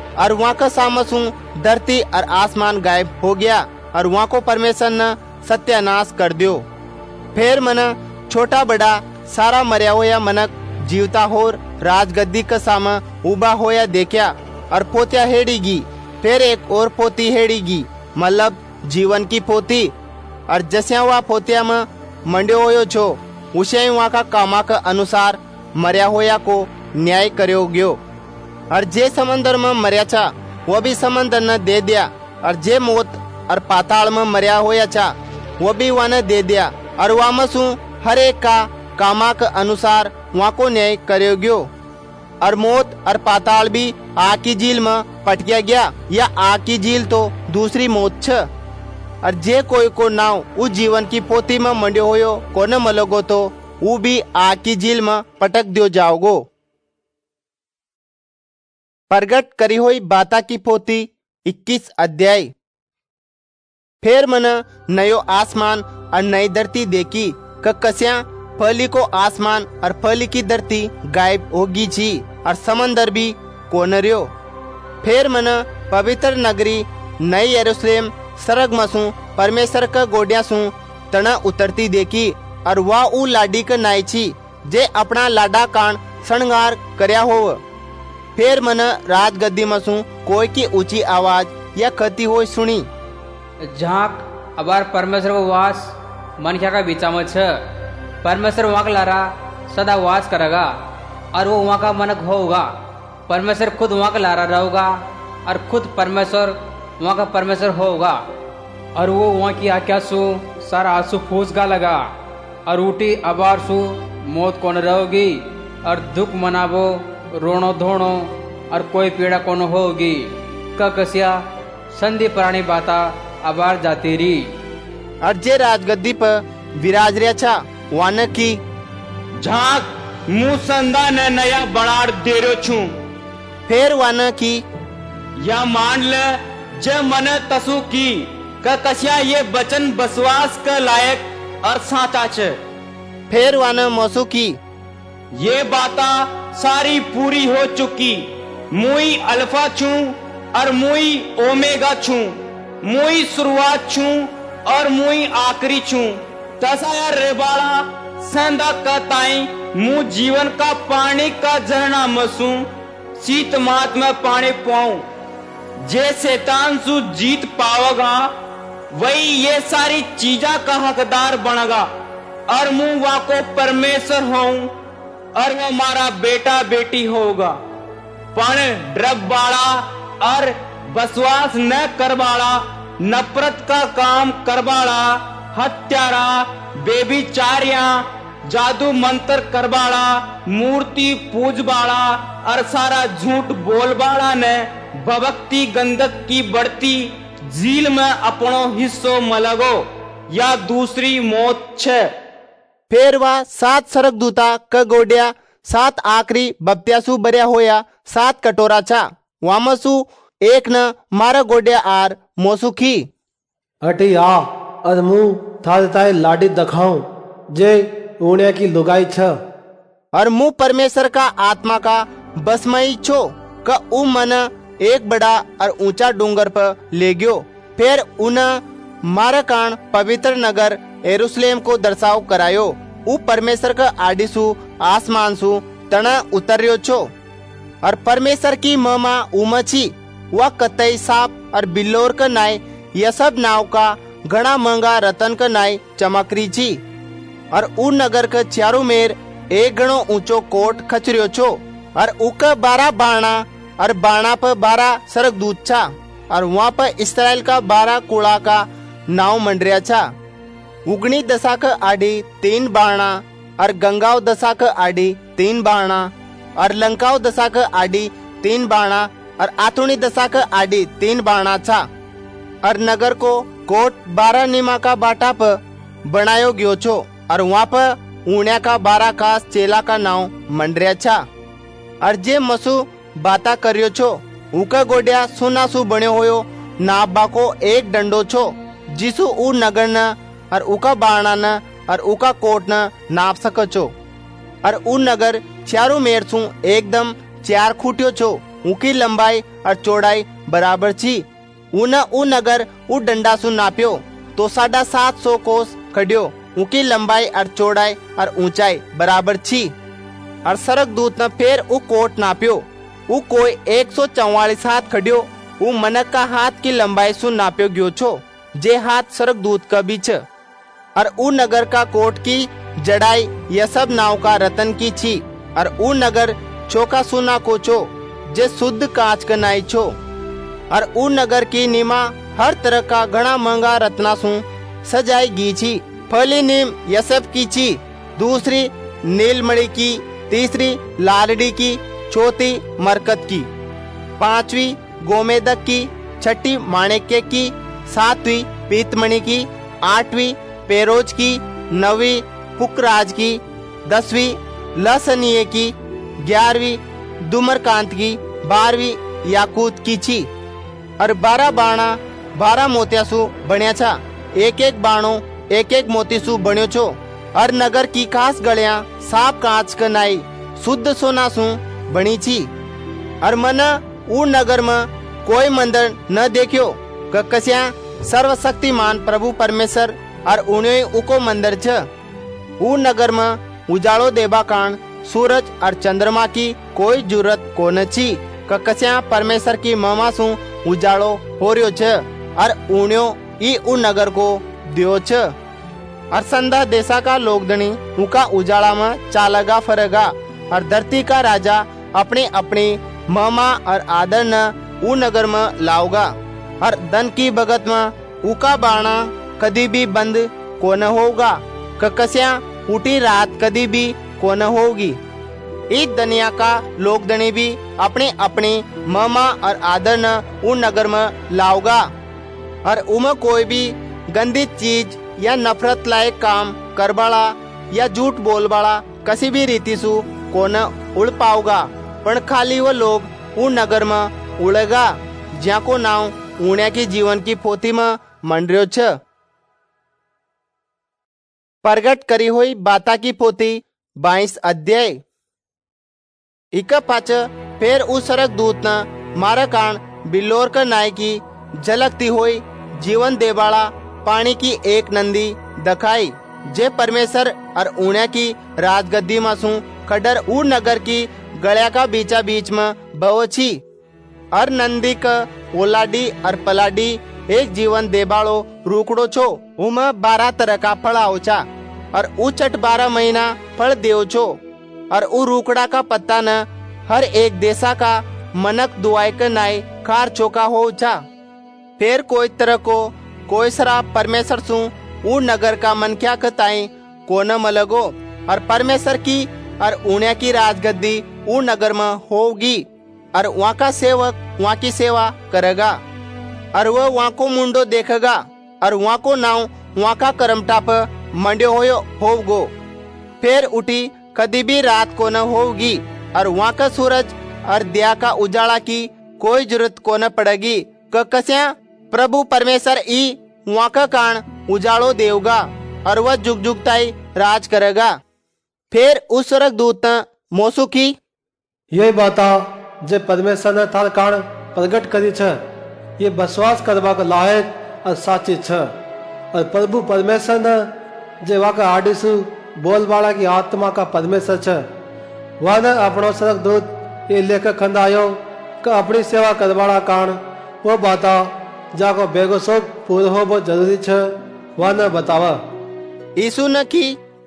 और वहाँ का सामसू धरती और आसमान गायब हो गया और वहाँ को परमेश्वर ने सत्यानाश कर दियो। फिर मन छोटा बड़ा सारा मरया होया मनक जीवता होर राजगद्दी का सामा उबा होया देखा और पोतिया हेड़ीगी। फिर एक और पोती हेड़ीगी, मतलब जीवन की पोती। और जस्या वह पोतिया में मंड्यो होयो छो उसे वहाँ का कामा के अनुसार मरया होया को न्याय करो गयो। और जे समंदर में मरया था वो भी समंदर ने दे दिया, और जे मौत और पाताल में मरया होया था वो भी वहाँ ने दे दिया। और वहाँ मसू हर एक का कामा के अनुसार वहाँ को न्याय करो गयो। और मौत और पाताल भी आग की झील में पटकिया गया, या आग की झील तो दूसरी मौत छ। और जे कोई को नाव उस जीवन की पोती में मंड्यो होयो को न मलोगो तो वो भी आग की झील में पटक दियो जाओगो। प्रगट करी हुई बाता की पोती 21 अध्याय। फिर मन नयो आसमान और नई धरती देखी, कस्या फली को आसमान और फली की धरती गायब होगी छी और समंदर भी कोन रह्यो। फिर मन पवित्र नगरी नई यरूशलेम सरग मसू परमेश्वर का गोडिया सू तना उतरती देखी, और वह ऊ लाडी का नाई छी जे अपना लाडा कान श्रृंगार करया हो। फिर मन राजगद्दी मसू कोई की ऊंची आवाज या कहती हुई सुनी, झांक अबार परमेश्वर को वास मनख्या का बीचा में छ। परमेश्वर वहाँ का लारा सदा वास करेगा और वो वहाँ का मनक होगा। परमेश्वर खुद वहाँ का लारा रहेगा और खुद परमेश्वर वहाँ का परमेश्वर होगा। और वो वहाँ की आज्ञा सु सारा आंसू फूसगा लगा, और उठी अबार सु मौत कौन रहोगी, और दुख मनाबो रोनो धोनो और कोई पीड़ा कौन होगी। कसिया संधि प्राणी बाता अबार जाती री। और जे राजगद्दी पर विराज रहा था वान की, झांक मुँह संदा ने नया बनाड़ दे रो छू। फिर वान की, या मान ले जे मन तसु की कसिया ये बचन बसवास का लायक और साचा छ। फिर वान मौसू की, ये बाता सारी पूरी हो चुकी। मुई अल्फा छू और मुई ओमेगा छू, मुई शुरुआत छू और मुई आखिरी छू। तसाया रेबाड़ा संदा का ताई मुँह जीवन का पानी का झरना मसू शीत मात में पानी पाऊं। जे शैतान सु जीत पावगा वही ये सारी चीजा का हकदार बनेगा, और मुँह वाको परमेश्वर होऊं और वो हमारा बेटा बेटी होगा। पण ड्रग बाड़ा और बसवास न करबाड़ा, नफरत का काम करबाड़ा, हत्यारा, बेबीचारिया, जादू मंत्र करबाड़ा, मूर्ति पूजबाड़ा और सारा झूठ बोलबाड़ा ने भक्ति गंधक की बढ़ती झील में अपनो हिस्सो मलगो, या दूसरी मौत छे। फिर वह 7 सरक दूता क गोडिया 7 आखरी बप्त्यासु बरिया होया 7 कटोरा छा। वामसु एक न मारा गोडिया आर मोसु की, हटी आ और मुँह थालताए लाडी दखाऊं जे ऊणिया की लुगाई छ। और मुँह परमेश्वर का आत्मा का बसमई छो का उ मन एक बड़ा और ऊंचा डूंगर पर ले गयो। फिर उन मारा कान पवित्र नगर यरूशलेम को दर्शाव करायो। उ परमेश्वर का आडिसु आसमान सु तना उतर्यो छो, और परमेश्वर की ममा उमची वह कतई साप और बिल्लोर का नाय यह सब नाव का घना महंगा रतन का नाय चमकरी छी। और उ नगर के चारों मेर एक गणो ऊंचो कोट खचरियो छो, और उका 12 बाणा और बाणा पर 12 सरक दूत छा। और वहाँ पर इसराइल का 12 कुड़ा का नाव मंडरिया छा। उगनी दशा का आड़ी 3 बाणा, और गंगाव दशा का आड़ी 3 बाणा, और लंकाव दशा का आड़ी 3 बाणा, और आतुणी दशा का आड़ी 3 बाणा छा। और नगर को कोट 12 नीमा का बाटा पर बनायो गयो छो, और वहाँ पर ऊणिया का 12 खास चेला का नाव मंडरिया छा। और जे मसू बाता करियो छो उका गोडिया सुना सु बन्यो होयो नाबा को एक डंडो छो, जिसु उ नगर न और उका बाणा न और उका कोट न नाप सको छो। और उ नगर चारों मेर सु एकदम 4 खूटियो छो, उकी लंबाई और चौड़ाई बराबर छी। ऊ नगर ऊ डंडा सु नाप्यो तो 750 कोस खड्यो। उनकी लंबाई और चौड़ाई और ऊंचाई बराबर छी। और सरक दूत न फिर ऊ कोट नाप्यो। ऊ कोई 144 हाथ खड्यो। ऊ मनक का हाथ की लंबाई सु नाप्यो गयो छो, जे हाथ सरक दूत का बीच। और ऊ नगर का कोट की जड़ाई यह सब नाव का रतन की छी। और ऊ नगर चौका सुना को छो, जे शुद्ध कांच का नाई छो। और ऊ नगर की नीमा हर तरह का घना महंगा रत्ना सु सजाई गी छी। पहली नीम यसब की छी, दूसरी नीलमणि की, तीसरी लालड़ी की, चौथी मरकत की, पांचवी गोमेदक की, छठी माणिक्य की, सातवीं पीतमणि की, आठवीं पेरोज की, नवीं पुकराज की, 10वीं लसनीय की, 11वीं दुमरकांत की, 12वीं याकूत की छी। और 12 बाणा 12 मोतिया सु बण्या छा। एक एक बाणो एक एक मोती सु बण्यो छो। और नगर की खास गलियां साफ कांच का नाई शुद्ध सोना सु बनी छी। और मन ऊ नगर में कोई मंदिर न देखियो, कस्या सर्वशक्तिमान प्रभु परमेश्वर और उन्हें उको मंदिर छ। ऊ नगर में उजाड़ो देबा कारण सूरज और चंद्रमा की कोई जरूरत कोन छी। कस्या परमेश्वर की महिमा सु उजाड़ो हो रियो छ। और उन्यो ई ऊ नगर को दियो छ। और संधा देशा का लोगदनी उनका उजाड़ा में चालगा फरेगा। और धरती का राजा अपने अपनी महिमा और आदर न ऊ नगर में लाओगा। और धन की भगत में उका बाणा कभी भी बंद कोन होगा। कस्या उठी रात कभी भी कोन होगी। इस दुनिया का लोगदनी भी अपने अपनी महिमा और आदर न ऊ नगर में लाओगा। और उम कोई भी गंदी चीज या नफरत लायक काम करबाड़ा या झूठ बोलबाड़ा किसी भी रीति सु कोन उड़ पाओगा। पण खाली वो लोग ऊ नगर में उड़ेगा ज्या को नाव ऊण्या की जीवन की पोथी में मंडरियो छ। प्रगट करी हुई बाता की पोथी 22 अध्याय। इक पाच फिर उस सरक दूत न मारा कान बिल्लोर का नाय की झलकती हुई जीवन देवाला पानी की एक नंदी दखाई, जे परमेश्वर और ऊण्या की राजगद्दी मासू खडर ऊ नगर की गलिया का बीचा बीच में बहो छी। और नंदी का ओलाडी और पलाडी एक जीवन देबाड़ो रूकड़ो छो। उम 12 तरह का फल आओचा। और ऊ चट 12 महीना फल देव छो। और ऊ रूकड़ा का पत्ता न हर एक देशा का मनक दुआई का नाई खार चौका हो छा। फिर कोई तरह को कोई शराब परमेश्वर सु ऊ नगर का मन क्या कताई कोन मलगो। और परमेश्वर की और ऊण्या की राजगद्दी ऊ नगर में होगी। और वहाँ का सेवक वहाँ की सेवा करेगा। और वह वहाँ को मुंडो देखेगा। और वहाँ को नाव वहाँ का करमटाप मंड्यो होगो। फिर उठी कभी भी रात को न होगी। और वहाँ का सूरज और दिया का उजाला की कोई जरूरत को न पड़ेगी। कस्या प्रभु परमेश्वर ई वहाँ का कान उजाड़ो देवगा। और वह जुग जुग ताई राज करेगा। फिर उस स्वर्ग दूत मोसू की यही बाता जे परमेश्वर ने थार कान प्रगट करी छ, ये विश्वास करवा के लायक और साची छ। और प्रभु परमेश्वर ने जे वाका आडिसु बोलबाड़ा की आत्मा का परमेश्वर छ, वह ने अपनो स्वर्ग दूत ये लेकर खंदायो का अपनी सेवा करवाड़ा कान वो बाता जाको बेगोसो पूर्ण हो बहुत जरूरी छ, वह ने बतावा। यीशु ने की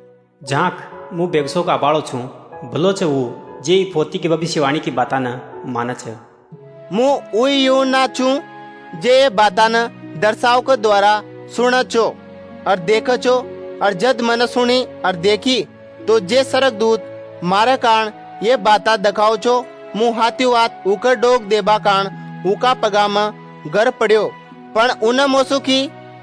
झांक मु बेगसो का बाड़ो छू भलो छ वो जे पोती की भविष्यवाणी की बाता न माना छ। मु उई यो ना छू जे बाता न दर्शाव के द्वारा सुना छो और देखो छो। और जद मन सुनी और देखी तो जे सरक दूत मारे कान ये बाता दिखाओ छो। मु हाथी वात उकर डोग देबा कान उका पगामा घर पड़ियो। पण उन मोसू की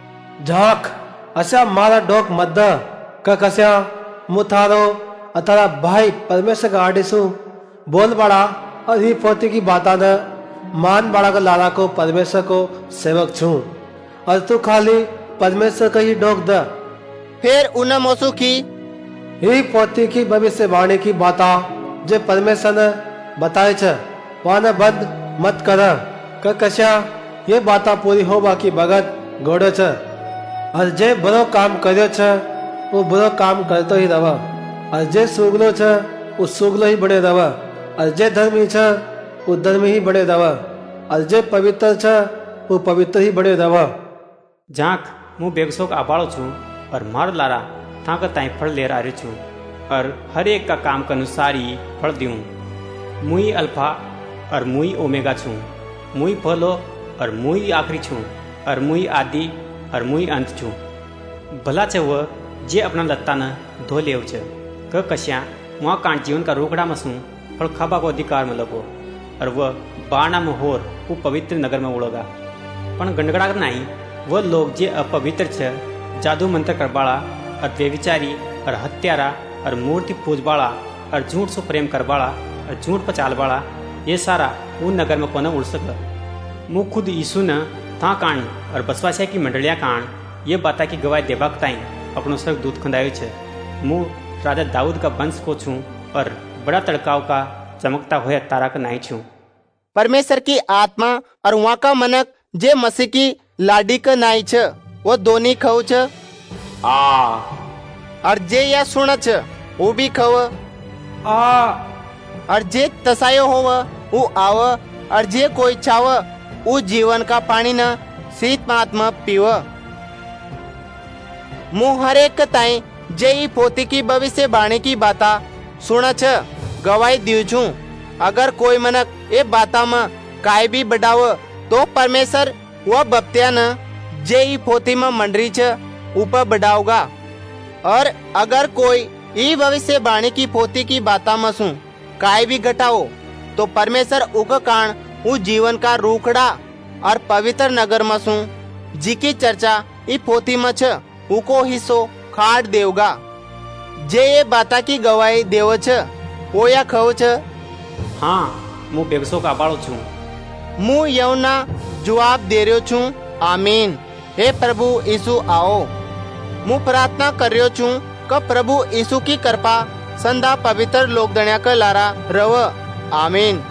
झाक असा मारा डोक मद्द का कस्या मुथारो अथारा भाई परमेश्वर का आडिसु बोल बड़ा और ही पोती की बाता न मान बड़ा का लाला को परमेश्वर को सेवक छू। और तू खाली परमेश्वर का ही डोक द। फिर उन मोसू की ही पोती की भविष्यवाणी की बाता जे परमेश्वर ने बताए छ, वह न बंद मत करा क कशा ये बाता पूरी हो बाकी भगत घोड़ो छ और जे बुरो काम कर्यो छ वो बुरो काम करतो ही रवा और जे सुगलो छ वो सुगलो ही बने रवा और जे धर्मी छ वो धर्मी ही बने रवा और जे पवित्र छ वो पवित्र ही बने रवा। जांक मु बेगसोक आबाड़ो छू और मार लारा ताक ताई फल लेर आ रही छू और हर एक का काम के अनुसार ही फल दूँ। मुई अल्फा और मुई ओमेगा छू, मुई पहलो और मुई आखिरी छू और मुई आदि और मुई अंत छू। भला छ वह जे अपना लत्ता न धो लेव छ क कश्या वहाँ कांट जीवन का रोकड़ा मसूँ फल खाबा को अधिकार में लगो और वह बाणा में होर वो पवित्र नगर में उड़ोगा। पण गंडगड़ा नहीं वह लोग जे अपवित्र छ, जादू मंत्र करबाड़ा और बेविचारी और हत्यारा और मूर्ति पूजबाड़ा और झूठ से प्रेम करबाड़ा और झूठ पचालबाड़ा ये सारा वो नगर में कोने उड़ सक। मु खुद यीशु न था कांड और बसवासिया की मंडलियाँ कांड ये बाता की गवाही देबाक ताई अपनो स्वर्ग दूत खंदायो छे। मु राजा दाऊद का वंश को छूं और बड़ा तड़काव का चमकता हुआ तारा का नाई छूं। परमेश्वर की आत्मा और वहाँ का मनक जे मसीह की लाडी का नाई छ वो दोनों खव छ आ और जे या सुन छ वो भी खव आ और जे तसायो होव वो आव और जे कोई चाव वो जीवन का पानी न शीत महात्मा पीव। मुँह हर एक ताई जे ही पोती की भविष्य बाणी की बाता सुन छ गवाही दियो छू। अगर कोई मनक ये बाता में काय भी बढ़ाव तो परमेश्वर वह बप्तिया न जे ही पोती में मंडरी छ ऊपर बढ़ाओगा। और अगर कोई ई भविष्य बाणी की पोती की बाता में सु काय भी घटाओ तो परमेश्वर उक कान उ जीवन का रूखड़ा और पवित्र नगर में सु जी की चर्चा ई पोती में छ उको हिस्सो खाट देवगा। जे ये बाता की गवाही देव छ वो या खव छ। हाँ मु बेगसो का बाड़ो छू। मु यौना जवाब दे रहो छू आमीन। हे प्रभु यीशु आओ। मु प्रार्थना कर रहो छू क प्रभु यीशु की कृपा संदा पवित्र लोग दण्या का लारा रव आमीन।